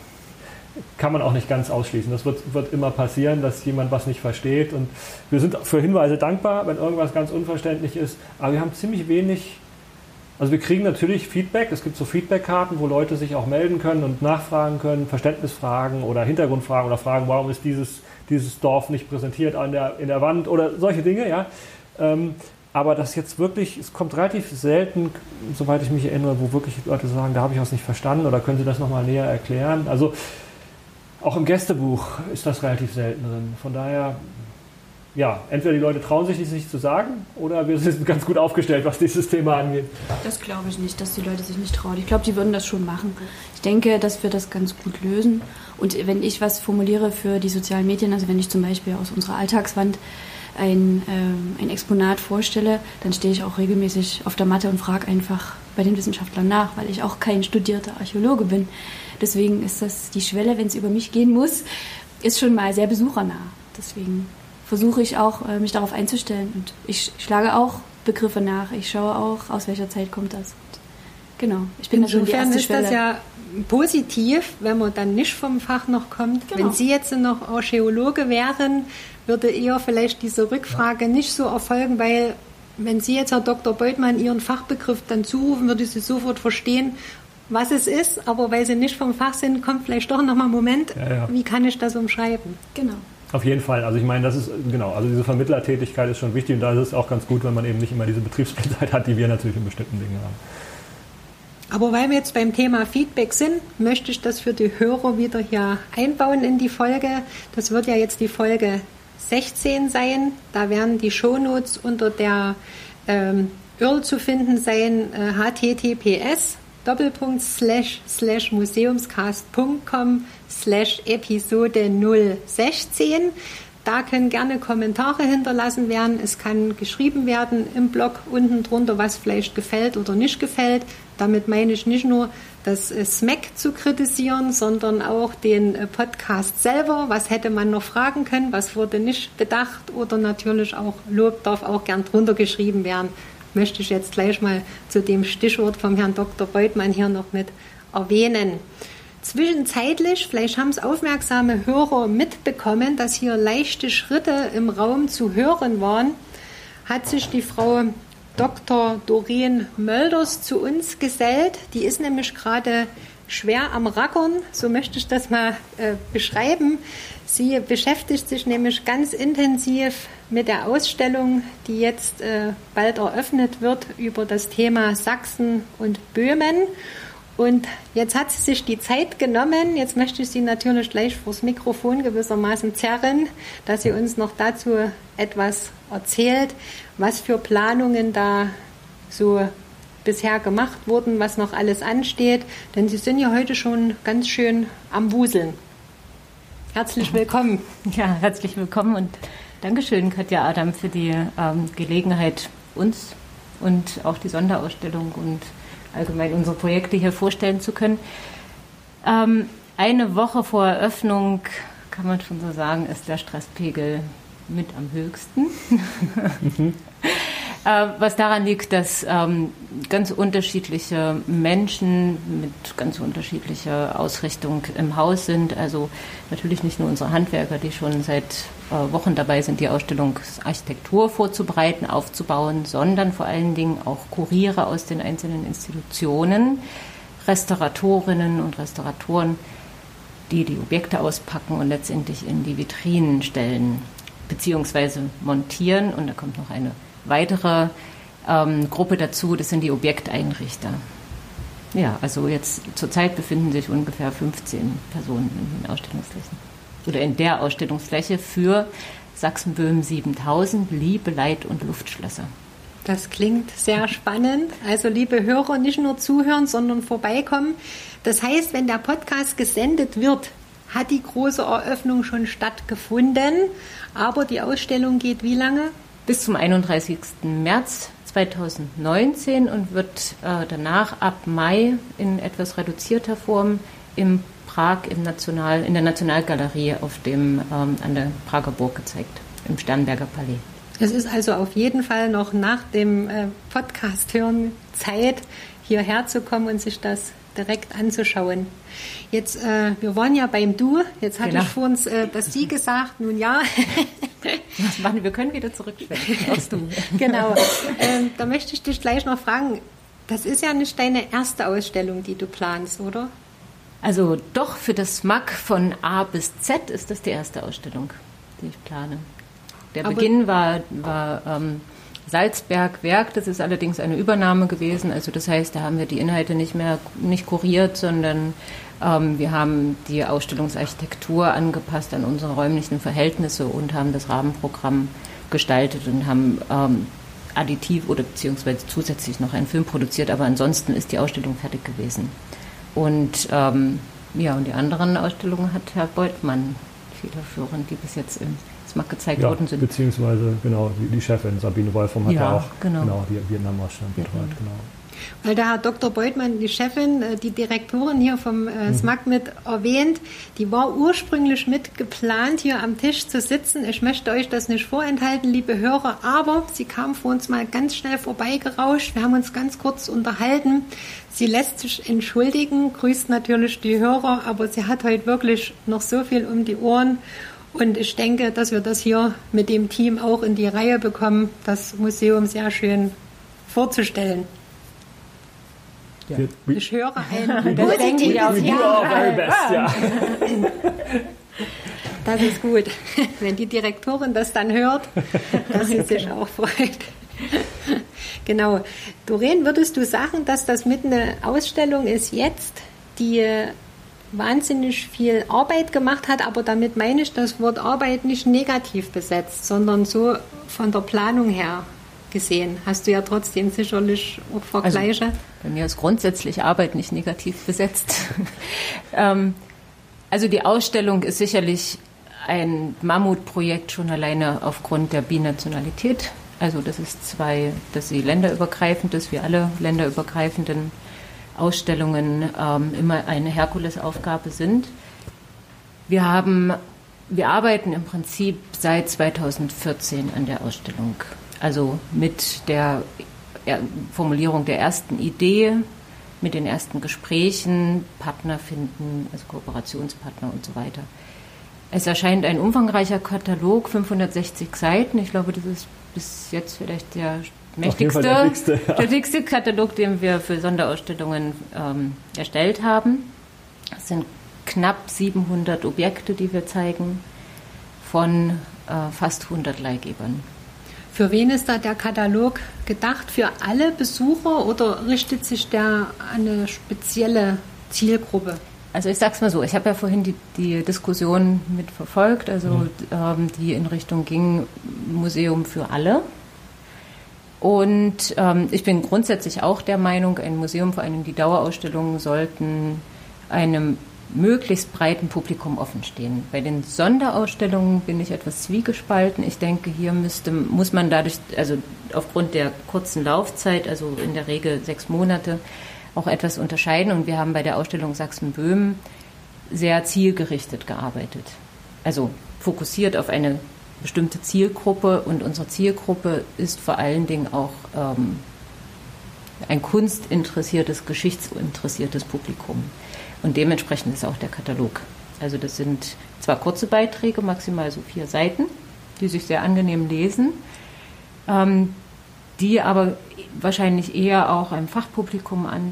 kann man auch nicht ganz ausschließen. Das wird, wird immer passieren, dass jemand was nicht versteht. Und wir sind für Hinweise dankbar, wenn irgendwas ganz unverständlich ist. Aber wir haben ziemlich wenig, also wir kriegen natürlich Feedback. Es gibt so Feedbackkarten, wo Leute sich auch melden können und nachfragen können, Verständnisfragen oder Hintergrundfragen oder fragen, warum ist dieses, dieses Dorf nicht präsentiert an der, in der Wand oder solche Dinge. Ja. Ähm, aber das jetzt wirklich, es kommt relativ selten, soweit ich mich erinnere, wo wirklich Leute sagen, da habe ich was nicht verstanden oder können Sie das nochmal näher erklären. Also auch im Gästebuch ist das relativ selten drin. Von daher, ja, entweder die Leute trauen sich nicht zu sagen oder wir sind ganz gut aufgestellt, was dieses Thema angeht. Das glaube ich nicht, dass die Leute sich nicht trauen. Ich glaube, die würden das schon machen. Ich denke, dass wir das ganz gut lösen. Und wenn ich was formuliere für die sozialen Medien, also wenn ich zum Beispiel aus unserer Alltagswand ein, äh, ein Exponat vorstelle, dann stehe ich auch regelmäßig auf der Matte und frage einfach bei den Wissenschaftlern nach, weil ich auch kein studierter Archäologe bin. Deswegen ist das die Schwelle, wenn es über mich gehen muss, ist schon mal sehr besuchernah. Deswegen versuche ich auch, mich darauf einzustellen. Und ich schlage auch Begriffe nach. Ich schaue auch, aus welcher Zeit kommt das. Und genau, ich bin da schon die erste Schwelle. Insofern ist das ja positiv, wenn man dann nicht vom Fach noch kommt. Genau. Wenn Sie jetzt noch Archäologe wären, würde eher vielleicht diese Rückfrage ja. nicht so erfolgen, weil wenn Sie jetzt, Herr Doktor Beutmann, Ihren Fachbegriff dann zurufen, würde Sie sofort verstehen, was es ist, aber weil Sie nicht vom Fach sind, kommt vielleicht doch nochmal ein Moment, ja, ja. wie kann ich das umschreiben? Genau. Auf jeden Fall. Also ich meine, das ist, genau, also diese Vermittlertätigkeit ist schon wichtig und da ist es auch ganz gut, wenn man eben nicht immer diese Betriebsblindheit hat, die wir natürlich in bestimmten Dingen haben. Aber weil wir jetzt beim Thema Feedback sind, möchte ich das für die Hörer wieder hier einbauen in die Folge. Das wird ja jetzt die Folge sechzehn sein. Da werden die Shownotes unter der ähm, U R L zu finden sein, äh, h t t p s Doppelpunkt slash slash museumscast.com slash Episode null sechzehn. Da können gerne Kommentare hinterlassen werden. Es kann geschrieben werden im Blog unten drunter, was vielleicht gefällt oder nicht gefällt. Damit meine ich nicht nur das S M E C zu kritisieren, sondern auch den Podcast selber. Was hätte man noch fragen können? Was wurde nicht bedacht? Oder natürlich auch Lob darf auch gern drunter geschrieben werden. Möchte ich jetzt gleich mal zu dem Stichwort vom Herrn Doktor Beutmann hier noch mit erwähnen. Zwischenzeitlich, vielleicht haben es aufmerksame Hörer mitbekommen, dass hier leichte Schritte im Raum zu hören waren, hat sich die Frau Doktor Doreen Mölders zu uns gesellt. Die ist nämlich gerade schwer am Rackern, so möchte ich das mal äh, beschreiben. Sie beschäftigt sich nämlich ganz intensiv mit der Ausstellung, die jetzt äh, bald eröffnet wird über das Thema Sachsen und Böhmen. Und jetzt hat sie sich die Zeit genommen. Jetzt möchte ich Sie natürlich gleich vors Mikrofon gewissermaßen zerren, dass sie uns noch dazu etwas erzählt, was für Planungen da so bisher gemacht wurden, was noch alles ansteht. Denn Sie sind ja heute schon ganz schön am Wuseln. Herzlich willkommen. Ja, herzlich willkommen und Dankeschön, Katja Adam, für die ähm, Gelegenheit, uns und auch die Sonderausstellung und allgemein unsere Projekte hier vorstellen zu können. Ähm, eine Woche vor Eröffnung, kann man schon so sagen, ist der Stresspegel mit am höchsten. Mhm. äh, was daran liegt, dass ähm, ganz unterschiedliche Menschen mit ganz unterschiedlicher Ausrichtung im Haus sind. Also natürlich nicht nur unsere Handwerker, die schon seit äh, Wochen dabei sind, die Ausstellungsarchitektur vorzubereiten, aufzubauen, sondern vor allen Dingen auch Kuriere aus den einzelnen Institutionen, Restauratorinnen und Restauratoren, die die Objekte auspacken und letztendlich in die Vitrinen stellen beziehungsweise montieren. Und da kommt noch eine weitere ähm, Gruppe dazu, das sind die Objekteinrichter. Ja, also jetzt zurzeit befinden sich ungefähr fünfzehn Personen in den Ausstellungsflächen. Oder in der Ausstellungsfläche für Sachsen-Böhmen siebentausend, Liebe, Leid und Luftschlösser. Das klingt sehr spannend. Also liebe Hörer, nicht nur zuhören, sondern vorbeikommen. Das heißt, wenn der Podcast gesendet wird, hat die große Eröffnung schon stattgefunden. Aber die Ausstellung geht wie lange? Bis zum einunddreißigsten März zweitausendneunzehn und wird äh, danach ab Mai in etwas reduzierter Form im Prag im National, in der Nationalgalerie auf dem, ähm, an der Prager Burg gezeigt, im Sternberger Palais. Es ist also auf jeden Fall noch nach dem äh, Podcast hören Zeit, hierher zu kommen und sich das direkt anzuschauen. Jetzt, äh, wir waren ja beim Du, jetzt hatte genau. ich vor uns äh, das Sie gesagt, nun ja. Warte, wir können wieder zurückschwenken aufs Du. Genau, ähm, da möchte ich dich gleich noch fragen, das ist ja nicht deine erste Ausstellung, die du planst, oder? Also doch, für das S M A K von A bis Z ist das die erste Ausstellung, die ich plane. Der Aber Beginn war, war ähm, Salzberg Werk, das ist allerdings eine Übernahme gewesen. Also das heißt, da haben wir die Inhalte nicht mehr nicht kuriert, sondern ähm, wir haben die Ausstellungsarchitektur angepasst an unsere räumlichen Verhältnisse und haben das Rahmenprogramm gestaltet und haben ähm, additiv oder beziehungsweise zusätzlich noch einen Film produziert. Aber ansonsten ist die Ausstellung fertig gewesen. Und ähm, ja, und die anderen Ausstellungen hat Herr Beutmann federführend, die bis jetzt im S M A K gezeigt ja, worden sind. Beziehungsweise genau die, die Chefin Sabine Wolfram hat ja, ja auch genau. Genau, die Vietnam-Ausstellung betreut. Mhm. Genau. Weil der Herr Doktor Beutmann, die Chefin, die Direktorin hier vom äh, S M A K mit erwähnt, die war ursprünglich mit geplant, hier am Tisch zu sitzen. Ich möchte euch das nicht vorenthalten, liebe Hörer, aber sie kam vor uns mal ganz schnell vorbeigerauscht. Wir haben uns ganz kurz unterhalten. Sie lässt sich entschuldigen, grüßt natürlich die Hörer, aber sie hat heute wirklich noch so viel um die Ohren. Und ich denke, dass wir das hier mit dem Team auch in die Reihe bekommen, das Museum sehr schön vorzustellen. Ja. Ich höre ein positives Ja. Ja. Das ist gut, wenn die Direktorin das dann hört, dass sie sich auch freut. Genau. Doreen, würdest du sagen, dass das mit einer Ausstellung ist jetzt, die wahnsinnig viel Arbeit gemacht hat, aber damit meine ich das Wort Arbeit nicht negativ besetzt, sondern so von der Planung her gesehen. Hast du ja trotzdem sicherlich auch Vergleiche. Also, bei mir ist grundsätzlich Arbeit nicht negativ besetzt. ähm, also die Ausstellung ist sicherlich ein Mammutprojekt schon alleine aufgrund der Binationalität. Also das ist zwei, dass sie länderübergreifend ist, wie alle länderübergreifenden Ausstellungen ähm, immer eine Herkulesaufgabe sind. Wir haben, wir arbeiten im Prinzip seit zweitausendvierzehn an der Ausstellung. Also mit der Formulierung der ersten Idee, mit den ersten Gesprächen, Partner finden, also Kooperationspartner und so weiter. Es erscheint ein umfangreicher Katalog, fünfhundertsechzig Seiten. Ich glaube, das ist bis jetzt vielleicht der mächtigste, der dickste, ja. der dickste Katalog, den wir für Sonderausstellungen ähm, erstellt haben. Es sind knapp siebenhundert Objekte, die wir zeigen, von äh, fast hundert Leihgebern. Für wen ist da der Katalog gedacht? Für alle Besucher oder richtet sich der an eine spezielle Zielgruppe? Also ich sag's mal so, ich habe ja vorhin die, die Diskussion mitverfolgt, also mhm. ähm, die in Richtung ging, Museum für alle. Und ähm, ich bin grundsätzlich auch der Meinung, ein Museum, vor allem die Dauerausstellungen, sollten einem möglichst breiten Publikum offen stehen. Bei den Sonderausstellungen bin ich etwas zwiegespalten. Ich denke, hier müsste, muss man dadurch, also aufgrund der kurzen Laufzeit, also in der Regel sechs Monate, auch etwas unterscheiden. Und wir haben bei der Ausstellung Sachsen-Böhmen sehr zielgerichtet gearbeitet. Also fokussiert auf eine bestimmte Zielgruppe. Und unsere Zielgruppe ist vor allen Dingen auch ähm, ein kunstinteressiertes, geschichtsinteressiertes Publikum. Und dementsprechend ist auch der Katalog. Also das sind zwar kurze Beiträge, maximal so vier Seiten, die sich sehr angenehm lesen, ähm, die aber wahrscheinlich eher auch einem Fachpublikum an,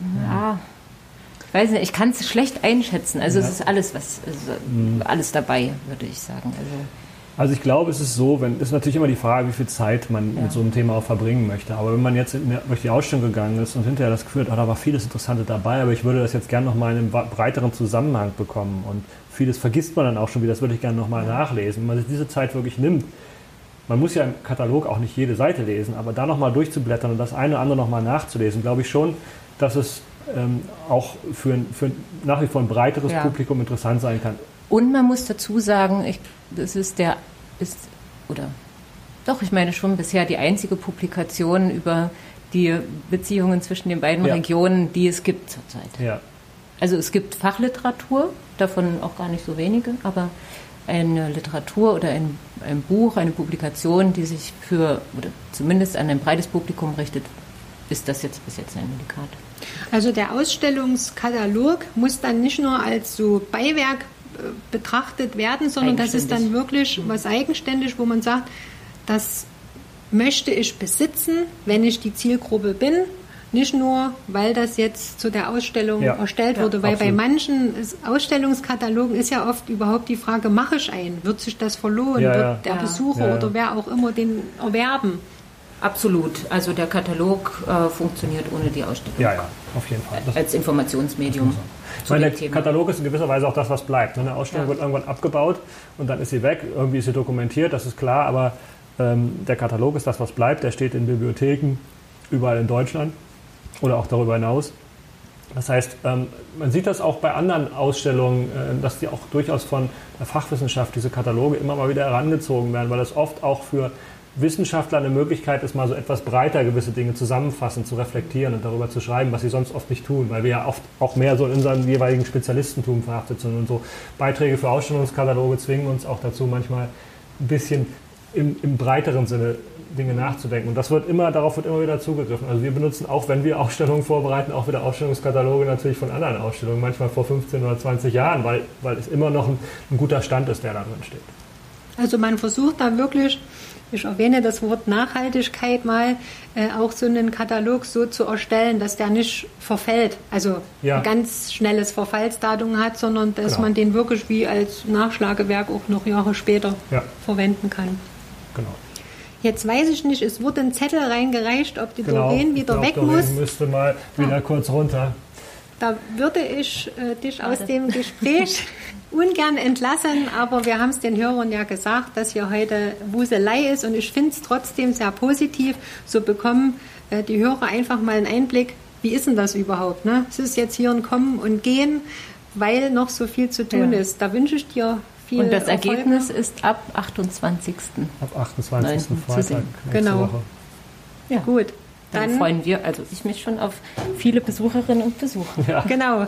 ja, ich weiß nicht, ich kann es schlecht einschätzen. Also ja. Es ist alles, was, also alles dabei, würde ich sagen. Also Also ich glaube, es ist so, wenn, ist natürlich immer die Frage, wie viel Zeit man ja. mit so einem Thema auch verbringen möchte. Aber wenn man jetzt in der, durch die Ausstellung gegangen ist und hinterher das Gefühl hat, oh, da war vieles Interessante dabei, aber ich würde das jetzt gerne nochmal in einem breiteren Zusammenhang bekommen. Und vieles vergisst man dann auch schon wieder, das würde ich gerne nochmal ja. nachlesen. Wenn man sich diese Zeit wirklich nimmt, man muss ja im Katalog auch nicht jede Seite lesen, aber da nochmal durchzublättern und das eine oder andere nochmal nachzulesen, glaube ich schon, dass es ähm, auch für, für nach wie vor ein breiteres ja. Publikum interessant sein kann. Und man muss dazu sagen, ich, das ist der, ist, oder doch, ich meine schon bisher die einzige Publikation über die Beziehungen zwischen den beiden ja. Regionen, die es gibt zurzeit. Ja. Also es gibt Fachliteratur, davon auch gar nicht so wenige, aber eine Literatur oder ein, ein Buch, eine Publikation, die sich für, oder zumindest an ein breites Publikum richtet, ist das jetzt bis jetzt ein Unikat. Also der Ausstellungskatalog muss dann nicht nur als so Beiwerk betrachtet werden, sondern das ist dann wirklich was eigenständig, wo man sagt, das möchte ich besitzen, wenn ich die Zielgruppe bin. Nicht nur, weil das jetzt zu der Ausstellung ja. erstellt wurde, ja, weil absolut. Bei manchen Ausstellungskatalogen ist ja oft überhaupt die Frage, mache ich einen? Wird sich das verlohnen? Ja, Wird ja. der ja. Besucher ja, ja. oder wer auch immer den erwerben? Absolut. Also der Katalog äh, funktioniert ohne die Ausstellung. Ja, ja, auf jeden Fall. Das als Informationsmedium. Ich meine, der Katalog ist in gewisser Weise auch das, was bleibt. Eine Ausstellung ja. wird irgendwann abgebaut und dann ist sie weg. Irgendwie ist sie dokumentiert, das ist klar, aber ähm, der Katalog ist das, was bleibt. Der steht in Bibliotheken überall in Deutschland oder auch darüber hinaus. Das heißt, ähm, man sieht das auch bei anderen Ausstellungen, äh, dass die auch durchaus von der Fachwissenschaft, diese Kataloge, immer mal wieder herangezogen werden, weil das oft auch für Wissenschaftler eine Möglichkeit ist, mal so etwas breiter gewisse Dinge zusammenfassend zu reflektieren und darüber zu schreiben, was sie sonst oft nicht tun, weil wir ja oft auch mehr so in unserem jeweiligen Spezialistentum verhaftet sind und so. Beiträge für Ausstellungskataloge zwingen uns auch dazu, manchmal ein bisschen im, im breiteren Sinne Dinge nachzudenken. Und das wird immer, darauf wird immer wieder zugegriffen. Also wir benutzen auch, wenn wir Ausstellungen vorbereiten, auch wieder Ausstellungskataloge natürlich von anderen Ausstellungen, manchmal vor fünfzehn oder zwanzig Jahren, weil, weil es immer noch ein, ein guter Stand ist, der da drin steht. Also man versucht da wirklich, ich erwähne das Wort Nachhaltigkeit mal, äh, auch so einen Katalog so zu erstellen, dass der nicht verfällt, also ja. ein ganz schnelles Verfallsdatum hat, sondern dass genau. man den wirklich wie als Nachschlagewerk auch noch Jahre später ja. verwenden kann. Genau. Jetzt weiß ich nicht, es wurde ein Zettel reingereicht, ob die genau. Doreen wieder ich glaub, weg Doreen muss. müsste mal wieder ja. kurz runter. Da würde ich äh, dich aus dem Gespräch ungern entlassen, aber wir haben es den Hörern ja gesagt, dass hier heute Wuselei ist und ich finde es trotzdem sehr positiv. So bekommen äh, die Hörer einfach mal einen Einblick, wie ist denn das überhaupt? Ne? Es ist jetzt hier ein Kommen und Gehen, weil noch so viel zu tun ja. ist. Da wünsche ich dir viel Und das Erfolge. Ergebnis ist ab achtundzwanzigsten Ab achtundzwanzigsten Freitag. Genau. Woche. Ja. Gut. Dann, Dann freuen wir, also ich mich schon auf viele Besucherinnen und Besucher. Ja. Genau.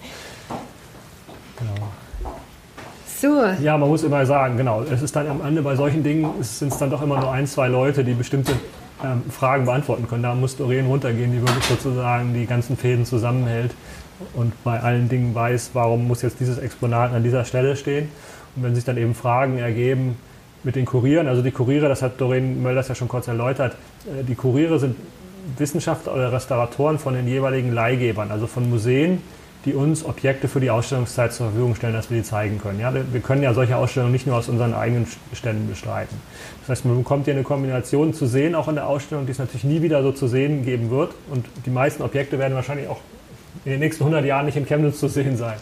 Genau. So. Ja, man muss immer sagen, genau, es ist dann am Ende bei solchen Dingen, sind es dann doch immer nur ein, zwei Leute, die bestimmte ähm, Fragen beantworten können. Da muss Doreen runtergehen, die wirklich sozusagen die ganzen Fäden zusammenhält und bei allen Dingen weiß, warum muss jetzt dieses Exponat an dieser Stelle stehen. Und wenn sich dann eben Fragen ergeben mit den Kurieren, also die Kuriere, das hat Doreen Mölders ja schon kurz erläutert, äh, die Kuriere sind Wissenschaftler oder Restauratoren von den jeweiligen Leihgebern, also von Museen, die uns Objekte für die Ausstellungszeit zur Verfügung stellen, dass wir die zeigen können. Ja, wir können ja solche Ausstellungen nicht nur aus unseren eigenen Ständen bestreiten. Das heißt, man bekommt hier eine Kombination zu sehen, auch in der Ausstellung, die es natürlich nie wieder so zu sehen geben wird. Und die meisten Objekte werden wahrscheinlich auch in den nächsten hundert Jahren nicht in Chemnitz zu sehen sein.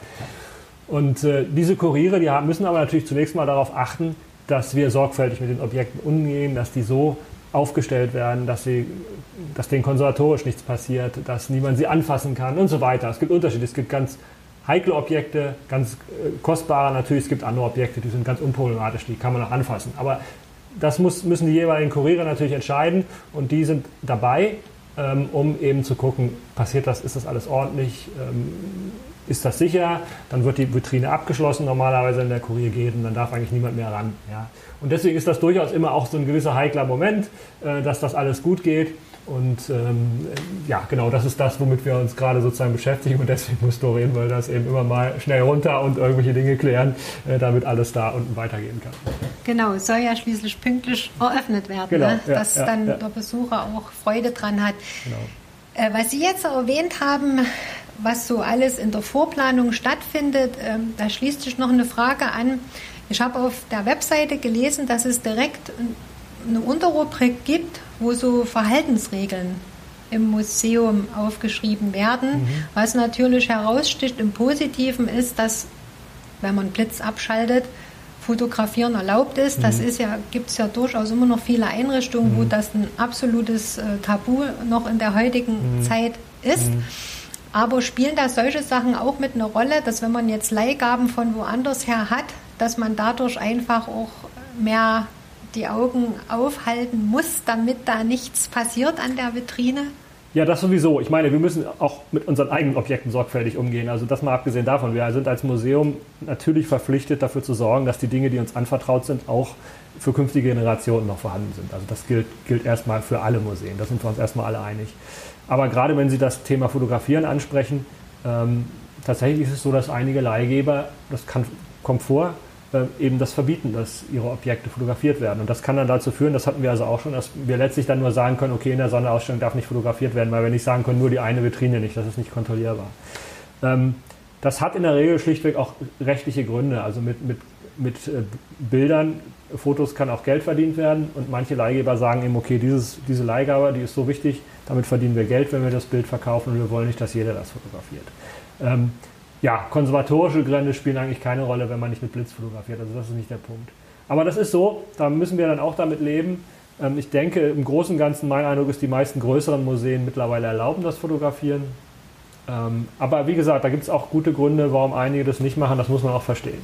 Und äh, diese Kuriere, die haben, müssen aber natürlich zunächst mal darauf achten, dass wir sorgfältig mit den Objekten umgehen, dass die so aufgestellt werden, dass, sie, dass denen konservatorisch nichts passiert, dass niemand sie anfassen kann und so weiter. Es gibt Unterschiede. Es gibt ganz heikle Objekte, ganz äh, kostbare natürlich. Es gibt andere Objekte, die sind ganz unproblematisch, die kann man auch anfassen. Aber das muss, müssen die jeweiligen Kuriere natürlich entscheiden und die sind dabei, ähm, um eben zu gucken, passiert das, ist das alles ordentlich, ähm, ist das sicher, dann wird die Vitrine abgeschlossen normalerweise, wenn der Kurier geht und dann darf eigentlich niemand mehr ran. Ja. Und deswegen ist das durchaus immer auch so ein gewisser heikler Moment, äh, dass das alles gut geht. Und ähm, ja, genau, das ist das, womit wir uns gerade sozusagen beschäftigen und deswegen muss Doreen, weil das eben immer mal schnell runter und irgendwelche Dinge klären, äh, damit alles da unten weitergehen kann. Genau, es soll ja schließlich pünktlich eröffnet werden, genau, ne? ja, dass ja, dann ja. der Besucher auch Freude dran hat. Genau. Äh, was Sie jetzt erwähnt haben, was so alles in der Vorplanung stattfindet, ähm, da schließt sich noch eine Frage an. Ich habe auf der Webseite gelesen, dass es direkt eine Unterrubrik gibt, wo so Verhaltensregeln im Museum aufgeschrieben werden. Mhm. Was natürlich heraussticht im Positiven ist, dass, wenn man Blitz abschaltet, Fotografieren erlaubt ist. Das mhm. ist ja, gibt es ja durchaus immer noch viele Einrichtungen, mhm. wo das ein absolutes äh, Tabu noch in der heutigen mhm. Zeit ist. Mhm. Aber spielen da solche Sachen auch mit einer Rolle, dass wenn man jetzt Leihgaben von woanders her hat, dass man dadurch einfach auch mehr die Augen aufhalten muss, damit da nichts passiert an der Vitrine? Ja, das sowieso. Ich meine, wir müssen auch mit unseren eigenen Objekten sorgfältig umgehen. Also das mal abgesehen davon. Wir sind als Museum natürlich verpflichtet, dafür zu sorgen, dass die Dinge, die uns anvertraut sind, auch für künftige Generationen noch vorhanden sind. Also das gilt, gilt erstmal für alle Museen. Da sind wir uns erstmal alle einig. Aber gerade wenn Sie das Thema Fotografieren ansprechen, ähm, tatsächlich ist es so, dass einige Leihgeber, das kann, kommt vor, äh, eben das verbieten, dass ihre Objekte fotografiert werden. Und das kann dann dazu führen, das hatten wir also auch schon, dass wir letztlich dann nur sagen können, okay, in der Sonderausstellung darf nicht fotografiert werden, weil wir nicht sagen können, nur die eine Vitrine nicht, das ist nicht kontrollierbar. Ähm, das hat in der Regel schlichtweg auch rechtliche Gründe. Also mit, mit, mit äh, Bildern, Fotos kann auch Geld verdient werden und manche Leihgeber sagen eben, okay, dieses, diese Leihgabe, die ist so wichtig, damit verdienen wir Geld, wenn wir das Bild verkaufen und wir wollen nicht, dass jeder das fotografiert. Ähm, ja, konservatorische Gründe spielen eigentlich keine Rolle, wenn man nicht mit Blitz fotografiert, also das ist nicht der Punkt. Aber das ist so, da müssen wir dann auch damit leben. Ähm, ich denke, im Großen und Ganzen, mein Eindruck ist, die meisten größeren Museen mittlerweile erlauben das Fotografieren. Ähm, aber wie gesagt, da gibt es auch gute Gründe, warum einige das nicht machen, das muss man auch verstehen.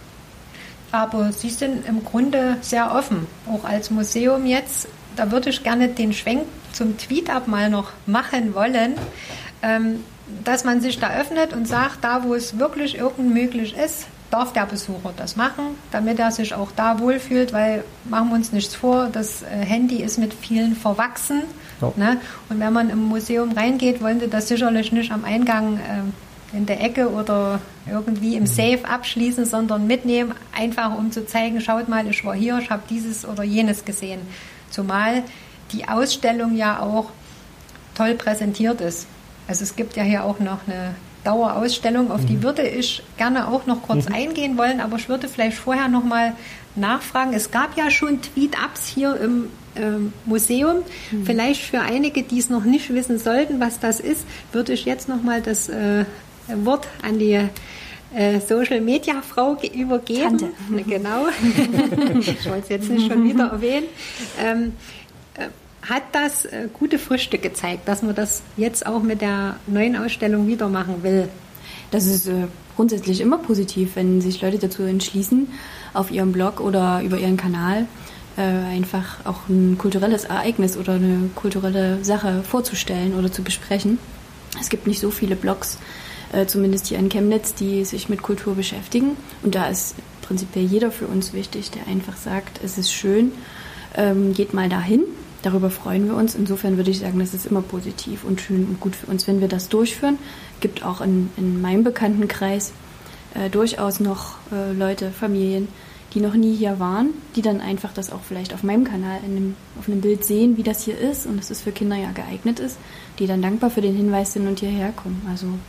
Aber Sie sind im Grunde sehr offen, auch als Museum jetzt. Da würde ich gerne den Schwenk zum Tweet-Up mal noch machen wollen, ähm, dass man sich da öffnet und sagt, da wo es wirklich irgend möglich ist, darf der Besucher das machen, damit er sich auch da wohlfühlt, weil, machen wir uns nichts vor, das äh, Handy ist mit vielen verwachsen. Ja. Ne? Und wenn man im Museum reingeht, wollen Sie das sicherlich nicht am Eingang äh, in der Ecke oder irgendwie im Safe abschließen, sondern mitnehmen, einfach um zu zeigen, schaut mal, ich war hier, ich habe dieses oder jenes gesehen. Zumal die Ausstellung ja auch toll präsentiert ist. Also es gibt ja hier auch noch eine Dauerausstellung, auf die würde ich gerne auch noch kurz mhm. eingehen wollen, aber ich würde vielleicht vorher noch mal nachfragen. Es gab ja schon Tweet-Ups hier im ähm, Museum. Mhm. Vielleicht für einige, die es noch nicht wissen sollten, was das ist, würde ich jetzt noch mal das äh, Wort an die äh, Social-Media-Frau übergeben. Tante. Genau. Ich wollte es jetzt nicht schon wieder erwähnen. Ähm, äh, hat das äh, gute Früchte gezeigt, dass man das jetzt auch mit der neuen Ausstellung wieder machen will? Das ist äh, grundsätzlich immer positiv, wenn sich Leute dazu entschließen, auf ihrem Blog oder über ihren Kanal äh, einfach auch ein kulturelles Ereignis oder eine kulturelle Sache vorzustellen oder zu besprechen. Es gibt nicht so viele Blogs, äh, zumindest hier in Chemnitz, die sich mit Kultur beschäftigen. Und da ist prinzipiell jeder für uns wichtig, der einfach sagt, es ist schön, ähm, geht mal dahin. Darüber freuen wir uns. Insofern würde ich sagen, das ist immer positiv und schön und gut für uns, wenn wir das durchführen. Es gibt auch in, in meinem Bekanntenkreis äh, durchaus noch äh, Leute, Familien, die noch nie hier waren, die dann einfach das auch vielleicht auf meinem Kanal in einem, auf einem Bild sehen, wie das hier ist und dass es für Kinder ja geeignet ist, die dann dankbar für den Hinweis sind und hierher kommen. Also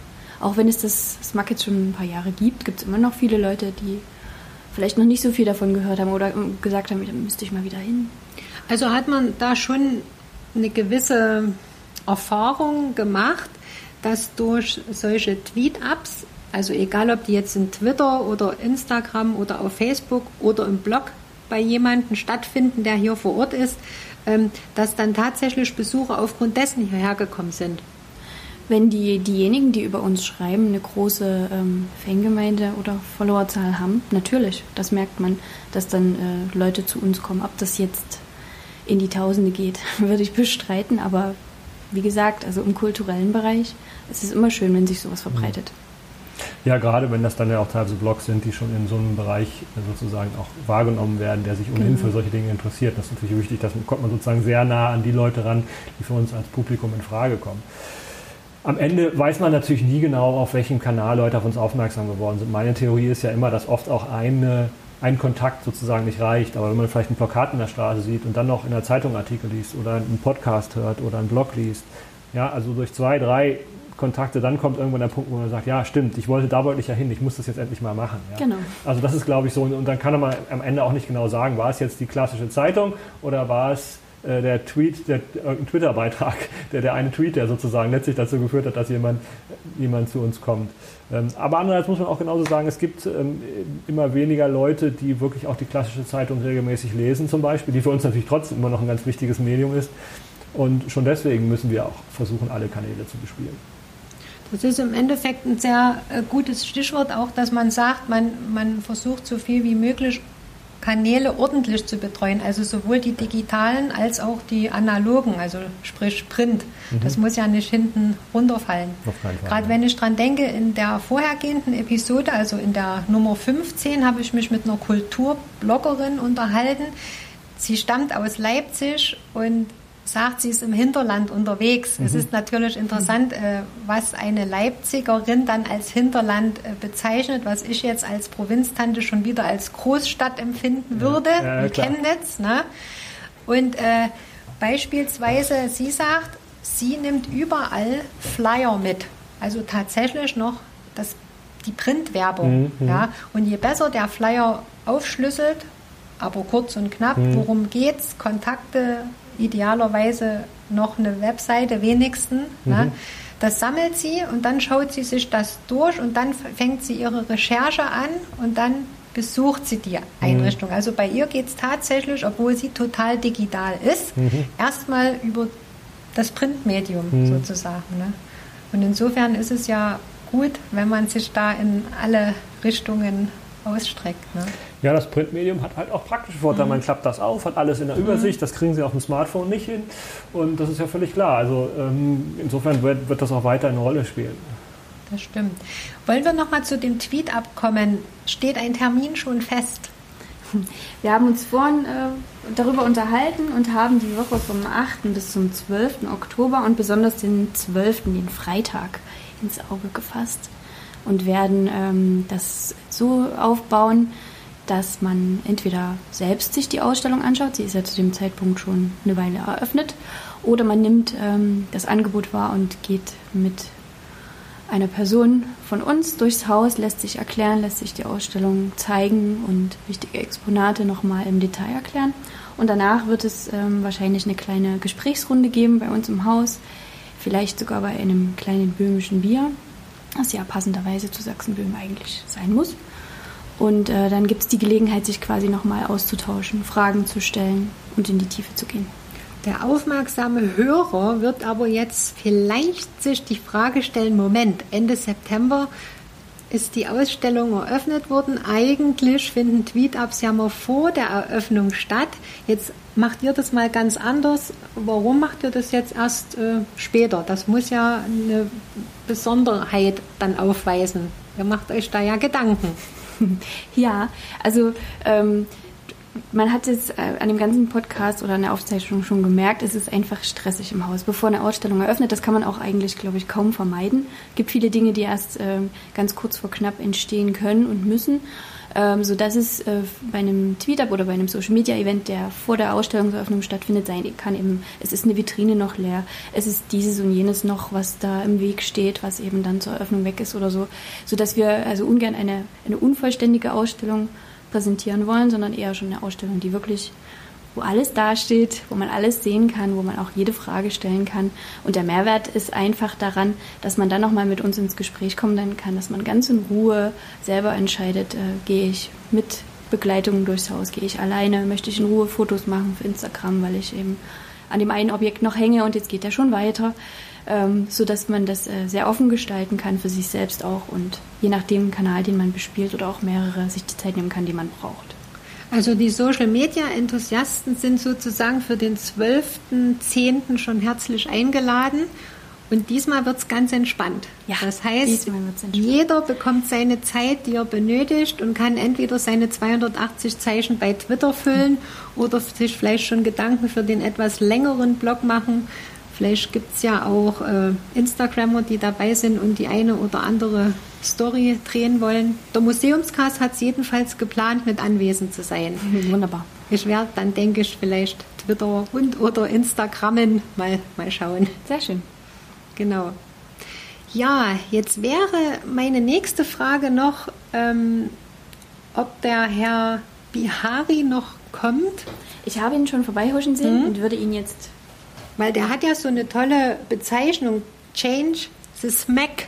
auch wenn es das Smack jetzt schon ein paar Jahre gibt, gibt es immer noch viele Leute, die vielleicht noch nicht so viel davon gehört haben oder gesagt haben, da müsste ich mal wieder hin. Also hat man da schon eine gewisse Erfahrung gemacht, dass durch solche Tweet-Ups, also egal ob die jetzt in Twitter oder Instagram oder auf Facebook oder im Blog bei jemandem stattfinden, der hier vor Ort ist, dass dann tatsächlich Besucher aufgrund dessen hierher gekommen sind. Wenn die, diejenigen, die über uns schreiben, eine große ähm, Fangemeinde oder Followerzahl haben, natürlich, das merkt man, dass dann äh, Leute zu uns kommen. Ob das jetzt in die Tausende geht, würde ich bestreiten, aber wie gesagt, also im kulturellen Bereich, es ist immer schön, wenn sich sowas verbreitet. Ja, gerade wenn das dann ja auch teilweise Blogs sind, die schon in so einem Bereich sozusagen auch wahrgenommen werden, der sich ohnehin genau. für solche Dinge interessiert. Das ist natürlich wichtig, dass man, kommt man sozusagen sehr nah an die Leute ran, die für uns als Publikum in Frage kommen. Am Ende weiß man natürlich nie genau, auf welchem Kanal Leute auf uns aufmerksam geworden sind. Meine Theorie ist ja immer, dass oft auch eine, ein Kontakt sozusagen nicht reicht. Aber wenn man vielleicht ein Plakat in der Straße sieht und dann noch in der Zeitung Artikel liest oder einen Podcast hört oder einen Blog liest, ja, also durch zwei, drei Kontakte, dann kommt irgendwann der Punkt, wo man sagt, ja stimmt, ich wollte da wollte ich ja hin, ich muss das jetzt endlich mal machen. Ja. Genau. Also das ist, glaube ich, so, und dann kann man am Ende auch nicht genau sagen, war es jetzt die klassische Zeitung oder war es äh, der Tweet, der, irgendein Twitter-Beitrag, der, der eine Tweet, der sozusagen letztlich dazu geführt hat, dass jemand, jemand zu uns kommt. Ähm, aber andererseits muss man auch genauso sagen, es gibt ähm, immer weniger Leute, die wirklich auch die klassische Zeitung regelmäßig lesen zum Beispiel, die für uns natürlich trotzdem immer noch ein ganz wichtiges Medium ist. Und schon deswegen müssen wir auch versuchen, alle Kanäle zu bespielen. Das ist im Endeffekt ein sehr äh, gutes Stichwort auch, dass man sagt, man, man versucht so viel wie möglich Kanäle ordentlich zu betreuen, also sowohl die digitalen als auch die analogen, also sprich Print. Mhm. Das muss ja nicht hinten runterfallen. Gerade wenn ich dran denke, in der vorhergehenden Episode, also in der Nummer fünfzehn, habe ich mich mit einer Kulturbloggerin unterhalten. Sie stammt aus Leipzig und sagt, sie ist im Hinterland unterwegs. Mhm. Es ist natürlich interessant, äh, was eine Leipzigerin dann als Hinterland äh, bezeichnet, was ich jetzt als Provinztante schon wieder als Großstadt empfinden würde, ja, ja, wie Chemnitz. Ne? Und äh, beispielsweise, sie sagt, sie nimmt überall Flyer mit. Also tatsächlich noch das, die Printwerbung. Mhm. Ja? Und je besser der Flyer aufschlüsselt, aber kurz und knapp, mhm. worum geht's, Kontakte, idealerweise noch eine Webseite wenigstens. Mhm. Ne? Das sammelt sie und dann schaut sie sich das durch und dann fängt sie ihre Recherche an und dann besucht sie die Einrichtung. Mhm. Also bei ihr geht es tatsächlich, obwohl sie total digital ist, mhm. erstmal über das Printmedium mhm. sozusagen. Ne? Und insofern ist es ja gut, wenn man sich da in alle Richtungen ausstreckt. Ne? Ja, das Printmedium hat halt auch praktische Vorteile. Mhm. Man klappt das auf, hat alles in der Übersicht, das kriegen Sie auf dem Smartphone nicht hin und das ist ja völlig klar. Also ähm, insofern wird, wird das auch weiter eine Rolle spielen. Das stimmt. Wollen wir nochmal zu dem Tweet abkommen? Steht ein Termin schon fest? Wir haben uns vorhin äh, darüber unterhalten und haben die Woche vom achten bis zum zwölften Oktober und besonders den zwölften, den Freitag, ins Auge gefasst und werden ähm, das so aufbauen, dass man entweder selbst sich die Ausstellung anschaut, sie ist ja zu dem Zeitpunkt schon eine Weile eröffnet, oder man nimmt ähm, das Angebot wahr und geht mit einer Person von uns durchs Haus, lässt sich erklären, lässt sich die Ausstellung zeigen und wichtige Exponate nochmal im Detail erklären. Und danach wird es ähm, wahrscheinlich eine kleine Gesprächsrunde geben bei uns im Haus, vielleicht sogar bei einem kleinen böhmischen Bier, das ja passenderweise zu Sachsenböhmen eigentlich sein muss. Und äh, dann gibt es die Gelegenheit, sich quasi nochmal auszutauschen, Fragen zu stellen und in die Tiefe zu gehen. Der aufmerksame Hörer wird aber jetzt vielleicht sich die Frage stellen, Moment, Ende September ist die Ausstellung eröffnet worden. Eigentlich finden Tweet-Ups ja mal vor der Eröffnung statt. Jetzt macht ihr das mal ganz anders. Warum macht ihr das jetzt erst äh, später? Das muss ja eine Besonderheit dann aufweisen. Ihr macht euch da ja Gedanken. Ja, also ähm, man hat jetzt äh, an dem ganzen Podcast oder an der Aufzeichnung schon gemerkt, es ist einfach stressig im Haus, bevor eine Ausstellung eröffnet. Das kann man auch eigentlich, glaube ich, kaum vermeiden. Es gibt viele Dinge, die erst äh, ganz kurz vor knapp entstehen können und müssen. ähm, sodass es äh, bei einem Tweet-Up oder bei einem Social-Media-Event, der vor der Ausstellungseröffnung stattfindet, sein kann eben, es ist eine Vitrine noch leer, es ist dieses und jenes noch, was da im Weg steht, was eben dann zur Eröffnung weg ist oder so, sodass wir also ungern eine, eine unvollständige Ausstellung präsentieren wollen, sondern eher schon eine Ausstellung, die wirklich, wo alles dasteht, wo man alles sehen kann, wo man auch jede Frage stellen kann. Und der Mehrwert ist einfach daran, dass man dann nochmal mit uns ins Gespräch kommen kann, dass man ganz in Ruhe selber entscheidet, äh, gehe ich mit Begleitung durchs Haus, gehe ich alleine, möchte ich in Ruhe Fotos machen für Instagram, weil ich eben an dem einen Objekt noch hänge und jetzt geht er schon weiter, ähm, sodass man das äh, sehr offen gestalten kann für sich selbst auch und je nach dem Kanal, den man bespielt oder auch mehrere, sich die Zeit nehmen kann, die man braucht. Also die Social-Media-Enthusiasten sind sozusagen für den zwölften zehnten schon herzlich eingeladen und diesmal wird es ganz entspannt. Ja, das heißt, entspannt. Jeder bekommt seine Zeit, die er benötigt und kann entweder seine zweihundertachtzig Zeichen bei Twitter füllen oder sich vielleicht schon Gedanken für den etwas längeren Blog machen. Vielleicht gibt es ja auch äh, Instagrammer, die dabei sind und die eine oder andere Story drehen wollen. Der Museumscast hat es jedenfalls geplant, mit anwesend zu sein. Wunderbar. Ich werde dann, denke ich, vielleicht Twitter und oder Instagrammen mal, mal schauen. Sehr schön. Genau. Ja, jetzt wäre meine nächste Frage noch, ähm, ob der Herr Bihari noch kommt. Ich habe ihn schon vorbeihuschen sehen Mhm. und würde ihn jetzt... Weil der hat ja so eine tolle Bezeichnung, Change the Smack.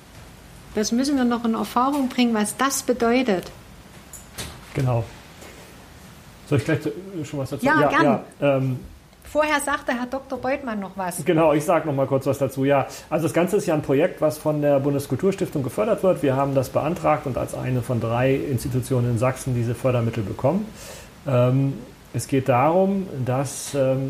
Das müssen wir noch in Erfahrung bringen, was das bedeutet. Genau. Soll ich gleich schon was dazu Ja, sagen? gern. Ja, ähm, Vorher sagte Herr Doktor Beutmann noch was. Genau, ich sage noch mal kurz was dazu. Ja, also das Ganze ist ja ein Projekt, was von der Bundeskulturstiftung gefördert wird. Wir haben das beantragt und als eine von drei Institutionen in Sachsen diese Fördermittel bekommen. Ähm, es geht darum, dass ähm,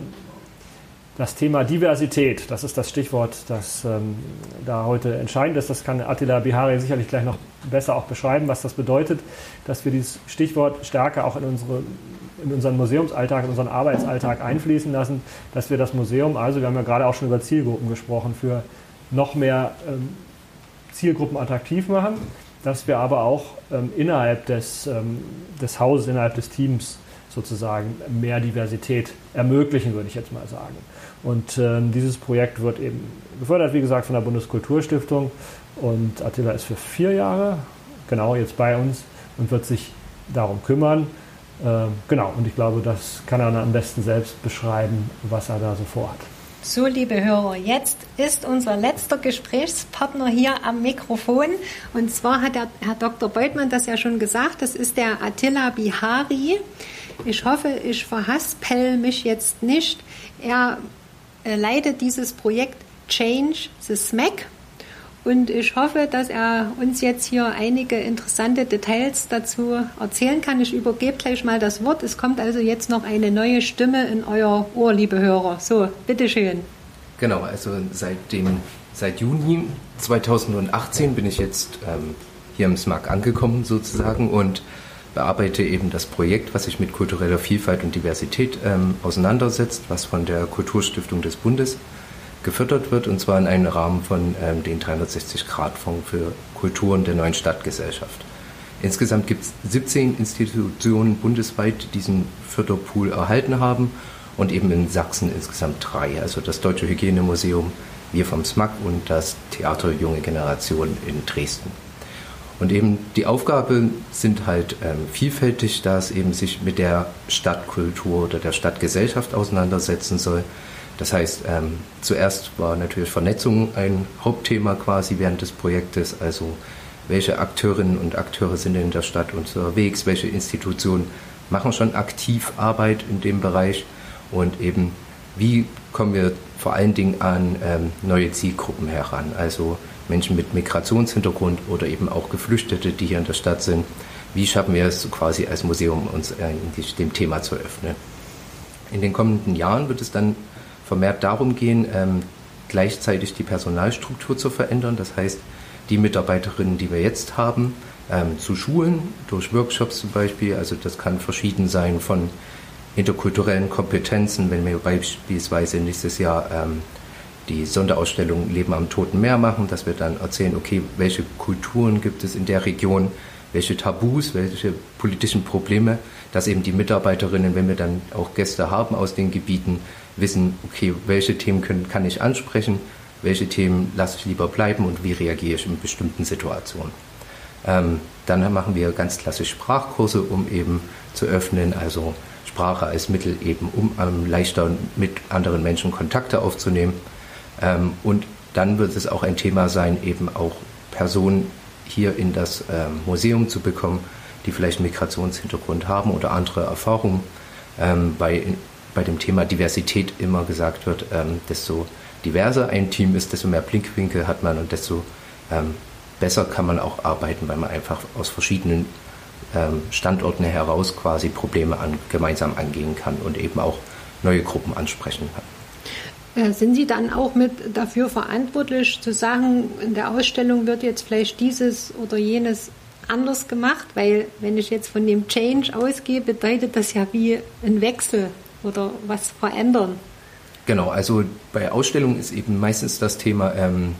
das Thema Diversität, das ist das Stichwort, das ähm, da heute entscheidend ist. Das kann Attila Bihari sicherlich gleich noch besser auch beschreiben, was das bedeutet, dass wir dieses Stichwort stärker auch in, unsere, in unseren Museumsalltag, in unseren Arbeitsalltag einfließen lassen, dass wir das Museum, also wir haben ja gerade auch schon über Zielgruppen gesprochen, für noch mehr ähm, Zielgruppen attraktiv machen, dass wir aber auch ähm, innerhalb des, ähm, des Hauses, innerhalb des Teams sozusagen mehr Diversität ermöglichen, würde ich jetzt mal sagen. Und ähm, dieses Projekt wird eben gefördert, wie gesagt, von der Bundeskulturstiftung. Und Attila ist für vier Jahre genau jetzt bei uns und wird sich darum kümmern. Ähm, genau, und ich glaube, das kann er dann am besten selbst beschreiben, was er da so vorhat. So, liebe Hörer, jetzt ist unser letzter Gesprächspartner hier am Mikrofon. Und zwar hat der Herr Doktor Beutmann das ja schon gesagt, das ist der Attila Bihari. Ich hoffe, ich verhaspel mich jetzt nicht. Er äh, leitet dieses Projekt Change the Smack und ich hoffe, dass er uns jetzt hier einige interessante Details dazu erzählen kann. Ich übergebe gleich mal das Wort. Es kommt also jetzt noch eine neue Stimme in euer Ohr, liebe Hörer. So, bitteschön. Genau, also seit, dem, seit Juni zweitausendachtzehn bin ich jetzt ähm, hier im S M A C angekommen sozusagen und bearbeite eben das Projekt, was sich mit kultureller Vielfalt und Diversität ähm, auseinandersetzt, was von der Kulturstiftung des Bundes gefördert wird, und zwar in einem Rahmen von ähm, den dreihundertsechzig Grad Fonds für Kulturen der neuen Stadtgesellschaft. Insgesamt gibt es siebzehn Institutionen bundesweit, die diesen Förderpool erhalten haben und eben in Sachsen insgesamt drei, also das Deutsche Hygienemuseum, wir vom S M A C und das Theater Junge Generation in Dresden. Und eben die Aufgaben sind halt ähm, vielfältig, da es eben sich mit der Stadtkultur oder der Stadtgesellschaft auseinandersetzen soll. Das heißt, ähm, zuerst war natürlich Vernetzung ein Hauptthema quasi während des Projektes, also welche Akteurinnen und Akteure sind in der Stadt unterwegs, welche Institutionen machen schon aktiv Arbeit in dem Bereich und eben wie kommen wir vor allen Dingen an ähm, neue Zielgruppen heran, also Menschen mit Migrationshintergrund oder eben auch Geflüchtete, die hier in der Stadt sind. Wie schaffen wir es quasi als Museum, uns äh, dem Thema zu öffnen? In den kommenden Jahren wird es dann vermehrt darum gehen, ähm, gleichzeitig die Personalstruktur zu verändern. Das heißt, die Mitarbeiterinnen, die wir jetzt haben, ähm, zu schulen, durch Workshops zum Beispiel. Also das kann verschieden sein von interkulturellen Kompetenzen, wenn wir beispielsweise nächstes Jahr ähm, die Sonderausstellung Leben am Toten Meer machen, dass wir dann erzählen, okay, welche Kulturen gibt es in der Region, welche Tabus, welche politischen Probleme, dass eben die Mitarbeiterinnen, wenn wir dann auch Gäste haben aus den Gebieten, wissen, okay, welche Themen können, kann ich ansprechen, welche Themen lasse ich lieber bleiben und wie reagiere ich in bestimmten Situationen. Ähm, dann machen wir ganz klassisch Sprachkurse, um eben zu öffnen, also Sprache als Mittel eben, um ähm, leichter mit anderen Menschen Kontakte aufzunehmen. Ähm, und dann wird es auch ein Thema sein, eben auch Personen hier in das ähm, Museum zu bekommen, die vielleicht einen Migrationshintergrund haben oder andere Erfahrungen. Ähm, bei, bei dem Thema Diversität immer gesagt wird, ähm, desto diverser ein Team ist, desto mehr Blickwinkel hat man und desto ähm, besser kann man auch arbeiten, weil man einfach aus verschiedenen ähm, Standorten heraus quasi Probleme an, gemeinsam angehen kann und eben auch neue Gruppen ansprechen kann. Äh, sind Sie dann auch mit dafür verantwortlich zu sagen, in der Ausstellung wird jetzt vielleicht dieses oder jenes anders gemacht? Weil wenn ich jetzt von dem Change ausgehe, bedeutet das ja wie ein Wechsel oder was verändern. Genau, also bei Ausstellungen ist eben meistens das Thema, ähm,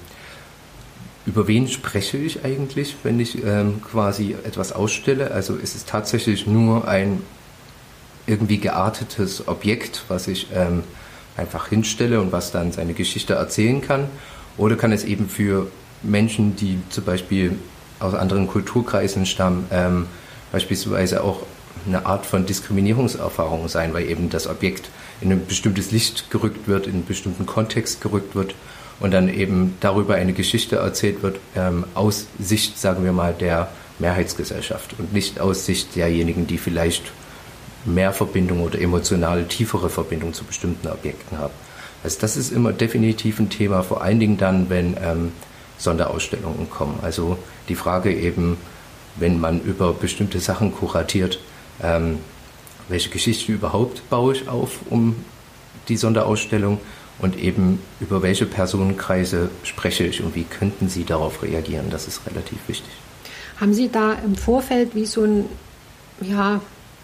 über wen spreche ich eigentlich, wenn ich ähm, quasi etwas ausstelle. Also ist es tatsächlich nur ein irgendwie geartetes Objekt, was ich ähm, einfach hinstelle und was dann seine Geschichte erzählen kann. Oder kann es eben für Menschen, die zum Beispiel aus anderen Kulturkreisen stammen, ähm, beispielsweise auch eine Art von Diskriminierungserfahrung sein, weil eben das Objekt in ein bestimmtes Licht gerückt wird, in einen bestimmten Kontext gerückt wird und dann eben darüber eine Geschichte erzählt wird, ähm, aus Sicht, sagen wir mal, der Mehrheitsgesellschaft und nicht aus Sicht derjenigen, die vielleicht mehr Verbindung oder emotional tiefere Verbindung zu bestimmten Objekten haben. Also das ist immer definitiv ein Thema, vor allen Dingen dann, wenn ähm, Sonderausstellungen kommen. Also die Frage eben, wenn man über bestimmte Sachen kuratiert, ähm, welche Geschichte überhaupt baue ich auf, um die Sonderausstellung und eben über welche Personenkreise spreche ich und wie könnten Sie darauf reagieren. Das ist relativ wichtig. Haben Sie da im Vorfeld wie so ein ja,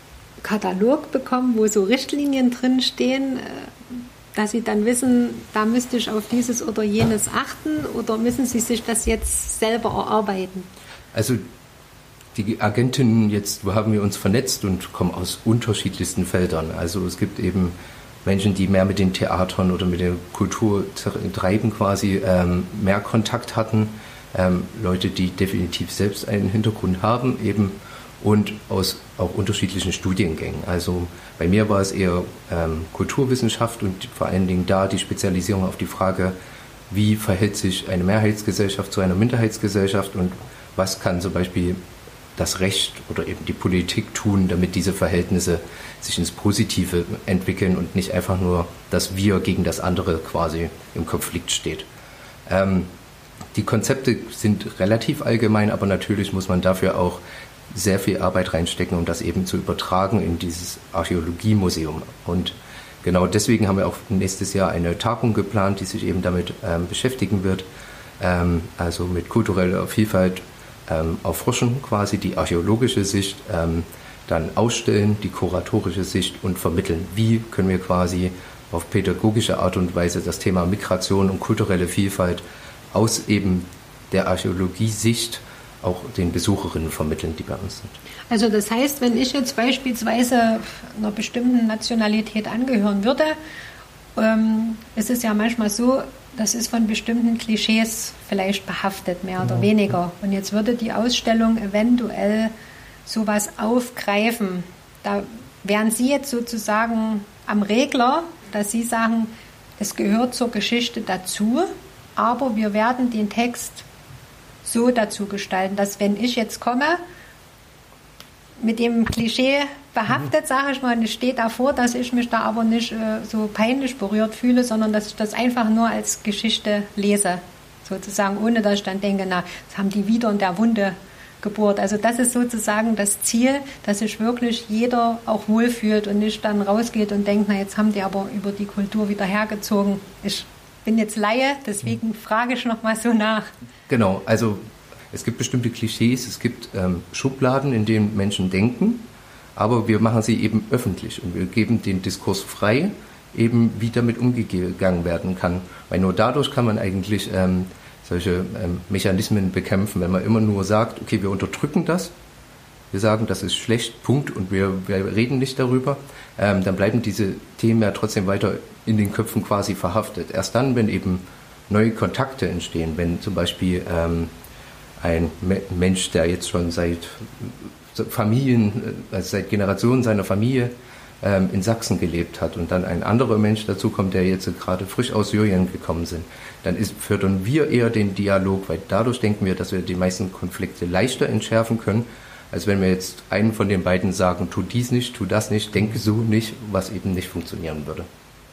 Katalog bekommen, wo so Richtlinien drin stehen, dass Sie dann wissen, da müsste ich auf dieses oder jenes achten oder müssen Sie sich das jetzt selber erarbeiten? Also die Agentinnen jetzt, wo haben wir uns vernetzt und kommen aus unterschiedlichsten Feldern. Also es gibt eben Menschen, die mehr mit den Theatern oder mit der Kultur treiben quasi, ähm, mehr Kontakt hatten. Ähm, Leute, die definitiv selbst einen Hintergrund haben eben und aus auch unterschiedlichen Studiengängen. Also bei mir war es eher ähm, Kulturwissenschaft und vor allen Dingen da die Spezialisierung auf die Frage, wie verhält sich eine Mehrheitsgesellschaft zu einer Minderheitsgesellschaft und was kann zum Beispiel das Recht oder eben die Politik tun, damit diese Verhältnisse sich ins Positive entwickeln und nicht einfach nur das Wir gegen das andere quasi im Konflikt steht. Ähm, die Konzepte sind relativ allgemein, aber natürlich muss man dafür auch sehr viel Arbeit reinstecken, um das eben zu übertragen in dieses Archäologiemuseum. Und genau deswegen haben wir auch nächstes Jahr eine Tagung geplant, die sich eben damit ähm, beschäftigen wird, ähm, also mit kultureller Vielfalt ähm, erforschen, quasi die archäologische Sicht, ähm, dann ausstellen, die kuratorische Sicht und vermitteln. Wie können wir quasi auf pädagogische Art und Weise das Thema Migration und kulturelle Vielfalt aus eben der Archäologie-Sicht auch den Besucherinnen vermitteln, die bei uns sind. Also das heißt, wenn ich jetzt beispielsweise einer bestimmten Nationalität angehören würde, ähm, ist es ja manchmal so, das ist von bestimmten Klischees vielleicht behaftet, mehr oder weniger. Und jetzt würde die Ausstellung eventuell sowas aufgreifen. Da wären Sie jetzt sozusagen am Regler, dass Sie sagen, es gehört zur Geschichte dazu, aber wir werden den Text so dazu gestalten, dass wenn ich jetzt komme, mit dem Klischee behaftet, sage ich mal, und es steht davor, dass ich mich da aber nicht äh, so peinlich berührt fühle, sondern dass ich das einfach nur als Geschichte lese, sozusagen, ohne dass ich dann denke, na, das haben die wieder in der Wunde gebohrt. Also das ist sozusagen das Ziel, dass sich wirklich jeder auch wohlfühlt und nicht dann rausgeht und denkt, na, jetzt haben die aber über die Kultur wieder hergezogen. Ich bin jetzt Laie, deswegen frage ich noch mal so nach. Genau, also es gibt bestimmte Klischees, es gibt ähm, Schubladen, in denen Menschen denken, aber wir machen sie eben öffentlich und wir geben den Diskurs frei, eben wie damit umgegangen werden kann. Weil nur dadurch kann man eigentlich ähm, solche ähm, Mechanismen bekämpfen. Wenn man immer nur sagt, okay, wir unterdrücken das, wir sagen, das ist schlecht, Punkt, und wir, wir reden nicht darüber, ähm, dann bleiben diese Themen ja trotzdem weiter in den Köpfen quasi verhaftet. Erst dann, wenn eben neue Kontakte entstehen, wenn zum Beispiel ähm, ein Me- Mensch, der jetzt schon seit Familien, also seit Generationen seiner Familie ähm, in Sachsen gelebt hat und dann ein anderer Mensch dazu kommt, der jetzt gerade frisch aus Syrien gekommen sind, dann ist, fördern wir eher den Dialog, weil dadurch denken wir, dass wir die meisten Konflikte leichter entschärfen können, als wenn wir jetzt einen von den beiden sagen, tu dies nicht, tu das nicht, denke so nicht, was eben nicht funktionieren würde.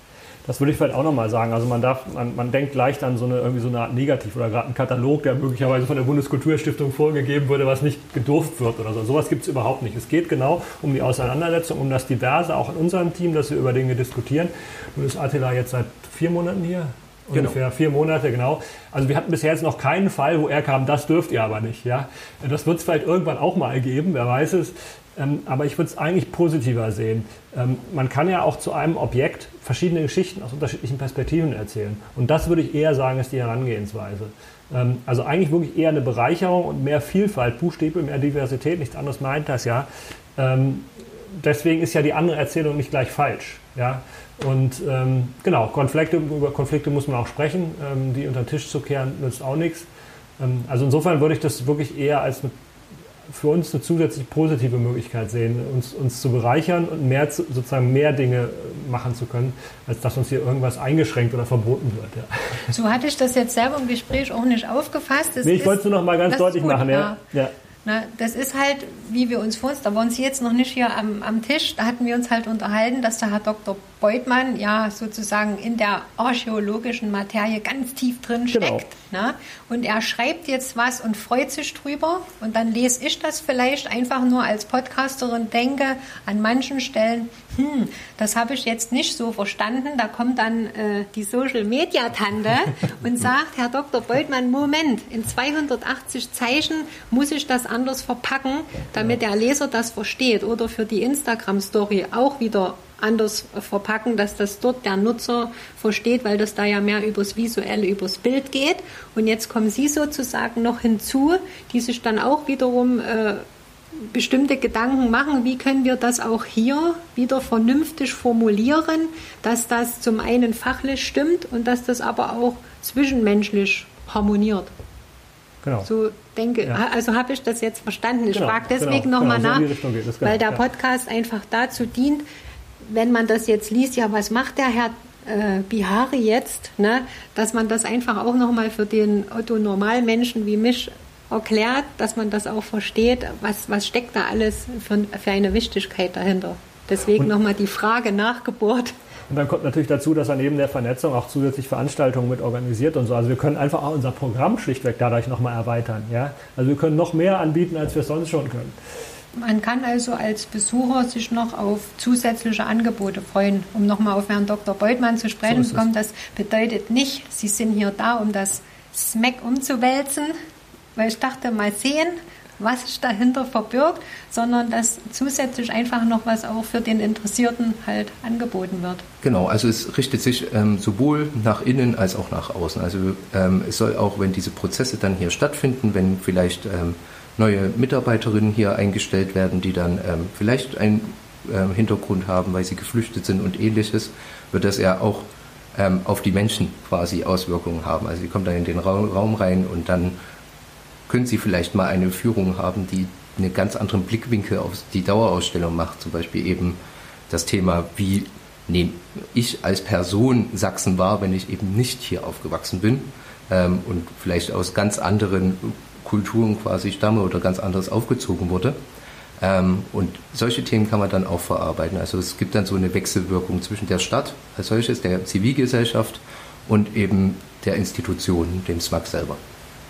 Das würde ich vielleicht auch nochmal sagen. Also man darf, man, man denkt leicht an so eine, irgendwie so eine Art Negativ oder gerade einen Katalog, der möglicherweise von der Bundeskulturstiftung vorgegeben wurde, was nicht gedurft wird oder so. Sowas gibt es überhaupt nicht. Es geht genau um die Auseinandersetzung, um das Diverse, auch in unserem Team, dass wir über Dinge diskutieren. Nun ist Attila jetzt seit vier Monaten hier. Ungefähr genau. vier Monate, genau. Also wir hatten bisher jetzt noch keinen Fall, wo er kam, das dürft ihr aber nicht. Ja? Das wird es vielleicht irgendwann auch mal geben, wer weiß es. Ähm, aber ich würde es eigentlich positiver sehen. Ähm, man kann ja auch zu einem Objekt verschiedene Geschichten aus unterschiedlichen Perspektiven erzählen. Und das würde ich eher sagen, ist die Herangehensweise. Ähm, also eigentlich wirklich eher eine Bereicherung und mehr Vielfalt, Buchstabe, mehr Diversität, nichts anderes meint das ja. Ähm, deswegen ist ja die andere Erzählung nicht gleich falsch. Ja? Und ähm, genau, Konflikte, über Konflikte muss man auch sprechen. Ähm, die unter den Tisch zu kehren, nützt auch nichts. Ähm, also insofern würde ich das wirklich eher als eine, für uns eine zusätzlich positive Möglichkeit sehen, uns, uns zu bereichern und mehr zu, sozusagen mehr Dinge machen zu können, als dass uns hier irgendwas eingeschränkt oder verboten wird. Ja. So hatte ich das jetzt selber im Gespräch auch nicht aufgefasst. Das nee, ich wollte es nur noch mal ganz deutlich gut, machen. Ja. Ja. Ja. Na, das ist halt, wie wir uns vorstellen, da waren Sie jetzt noch nicht hier am, am Tisch, da hatten wir uns halt unterhalten, dass der Herr Doktor Beutmann ja sozusagen in der archäologischen Materie ganz tief drin steckt. Genau. Na? Und er schreibt jetzt was und freut sich drüber und dann lese ich das vielleicht einfach nur als Podcasterin, denke an manchen Stellen, hm, das habe ich jetzt nicht so verstanden. Da kommt dann äh, die Social-Media-Tante und sagt, Herr Doktor Beutmann, Moment, in zweihundertachtzig Zeichen muss ich das anders verpacken, damit der Leser das versteht. Oder für die Instagram-Story auch wieder anders verpacken, dass das dort der Nutzer versteht, weil das da ja mehr übers Visuelle, übers Bild geht. Und jetzt kommen Sie sozusagen noch hinzu, die sich dann auch wiederum äh, bestimmte Gedanken machen, wie können wir das auch hier wieder vernünftig formulieren, dass das zum einen fachlich stimmt und dass das aber auch zwischenmenschlich harmoniert. Genau. So denke, ja. Also habe ich das jetzt verstanden. Ich genau, frage deswegen genau, nochmal genau, nach, so geht, weil der Podcast ja. einfach dazu dient, wenn man das jetzt liest, ja, was macht der Herr äh, Bihari jetzt, ne? Dass man das einfach auch nochmal für den Otto-Normalmenschen wie mich erklärt, dass man das auch versteht, was, was steckt da alles für, für eine Wichtigkeit dahinter. Deswegen nochmal die Frage nachgebohrt. Und dann kommt natürlich dazu, dass er neben der Vernetzung auch zusätzlich Veranstaltungen mit organisiert und so. Also wir können einfach auch unser Programm schlichtweg dadurch nochmal erweitern. Ja? Also wir können noch mehr anbieten, als wir sonst schon können. Man kann also als Besucher sich noch auf zusätzliche Angebote freuen. Um nochmal auf Herrn Doktor Beutmann zu sprechen zu kommen, das bedeutet nicht, Sie sind hier da, um das S M E C umzuwälzen, weil ich dachte, mal sehen, was sich dahinter verbirgt, sondern dass zusätzlich einfach noch was auch für den Interessierten halt angeboten wird. Genau, also es richtet sich ähm, sowohl nach innen als auch nach außen. Also ähm, es soll auch, wenn diese Prozesse dann hier stattfinden, wenn vielleicht ähm, neue Mitarbeiterinnen hier eingestellt werden, die dann ähm, vielleicht einen ähm, Hintergrund haben, weil sie geflüchtet sind und ähnliches, wird das ja auch ähm, auf die Menschen quasi Auswirkungen haben. Also sie kommen dann in den Raum, Raum rein und dann können Sie vielleicht mal eine Führung haben, die einen ganz anderen Blickwinkel auf die Dauerausstellung macht. Zum Beispiel eben das Thema, wie nehme ich als Person Sachsen wahr, wenn ich eben nicht hier aufgewachsen bin ähm, und vielleicht aus ganz anderen Kulturen quasi stamme oder ganz anderes aufgezogen wurde. Ähm, und solche Themen kann man dann auch verarbeiten. Also es gibt dann so eine Wechselwirkung zwischen der Stadt als solches, der Zivilgesellschaft und eben der Institution, dem S M A C selber.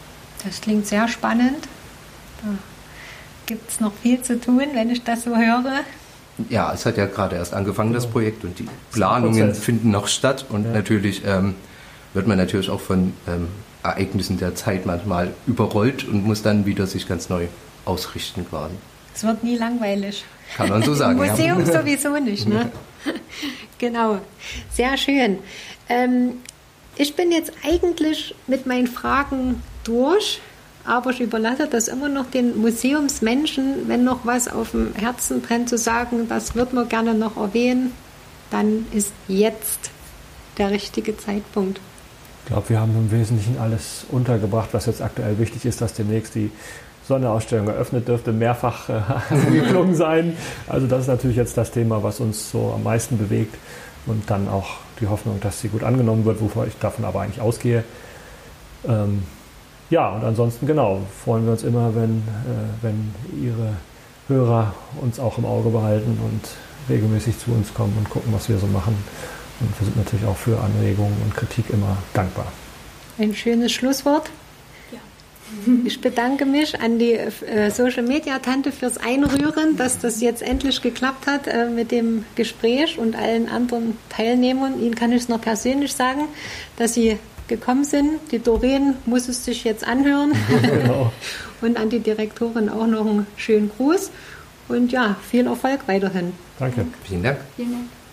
Das klingt sehr spannend. Da gibt es noch viel zu tun, wenn ich das so höre. Ja, es hat ja gerade erst angefangen, das Projekt, und die Planungen finden noch statt. Und ja. natürlich ähm, wird man natürlich auch von ähm, Ereignissen der Zeit manchmal überrollt und muss dann wieder sich ganz neu ausrichten quasi. Es wird nie langweilig. Kann man so sagen. Im Museum ja. sowieso nicht, ne? Genau, sehr schön. Ähm, ich bin jetzt eigentlich mit meinen Fragen durch, aber ich überlasse das immer noch den Museumsmenschen, wenn noch was auf dem Herzen brennt, zu sagen, das würden wir gerne noch erwähnen, dann ist jetzt der richtige Zeitpunkt. Ich glaube, wir haben im Wesentlichen alles untergebracht, was jetzt aktuell wichtig ist, dass demnächst die Sonderausstellung eröffnet dürfte, mehrfach äh, angeklungen sein. Also das ist natürlich jetzt das Thema, was uns so am meisten bewegt. Und dann auch die Hoffnung, dass sie gut angenommen wird, wovon ich davon aber eigentlich ausgehe. Ähm, ja, und ansonsten genau, freuen wir uns immer, wenn, äh, wenn Ihre Hörer uns auch im Auge behalten und regelmäßig zu uns kommen und gucken, was wir so machen. Und wir sind natürlich auch für Anregungen und Kritik immer dankbar. Ein schönes Schlusswort. Ich bedanke mich an die äh, Social-Media-Tante fürs Einrühren, dass das jetzt endlich geklappt hat äh, mit dem Gespräch und allen anderen Teilnehmern. Ihnen kann ich es noch persönlich sagen, dass Sie gekommen sind. Die Doreen muss es sich jetzt anhören. Genau. Und an die Direktorin auch noch einen schönen Gruß. Und ja, viel Erfolg weiterhin. Danke. Vielen Dank. Vielen Dank.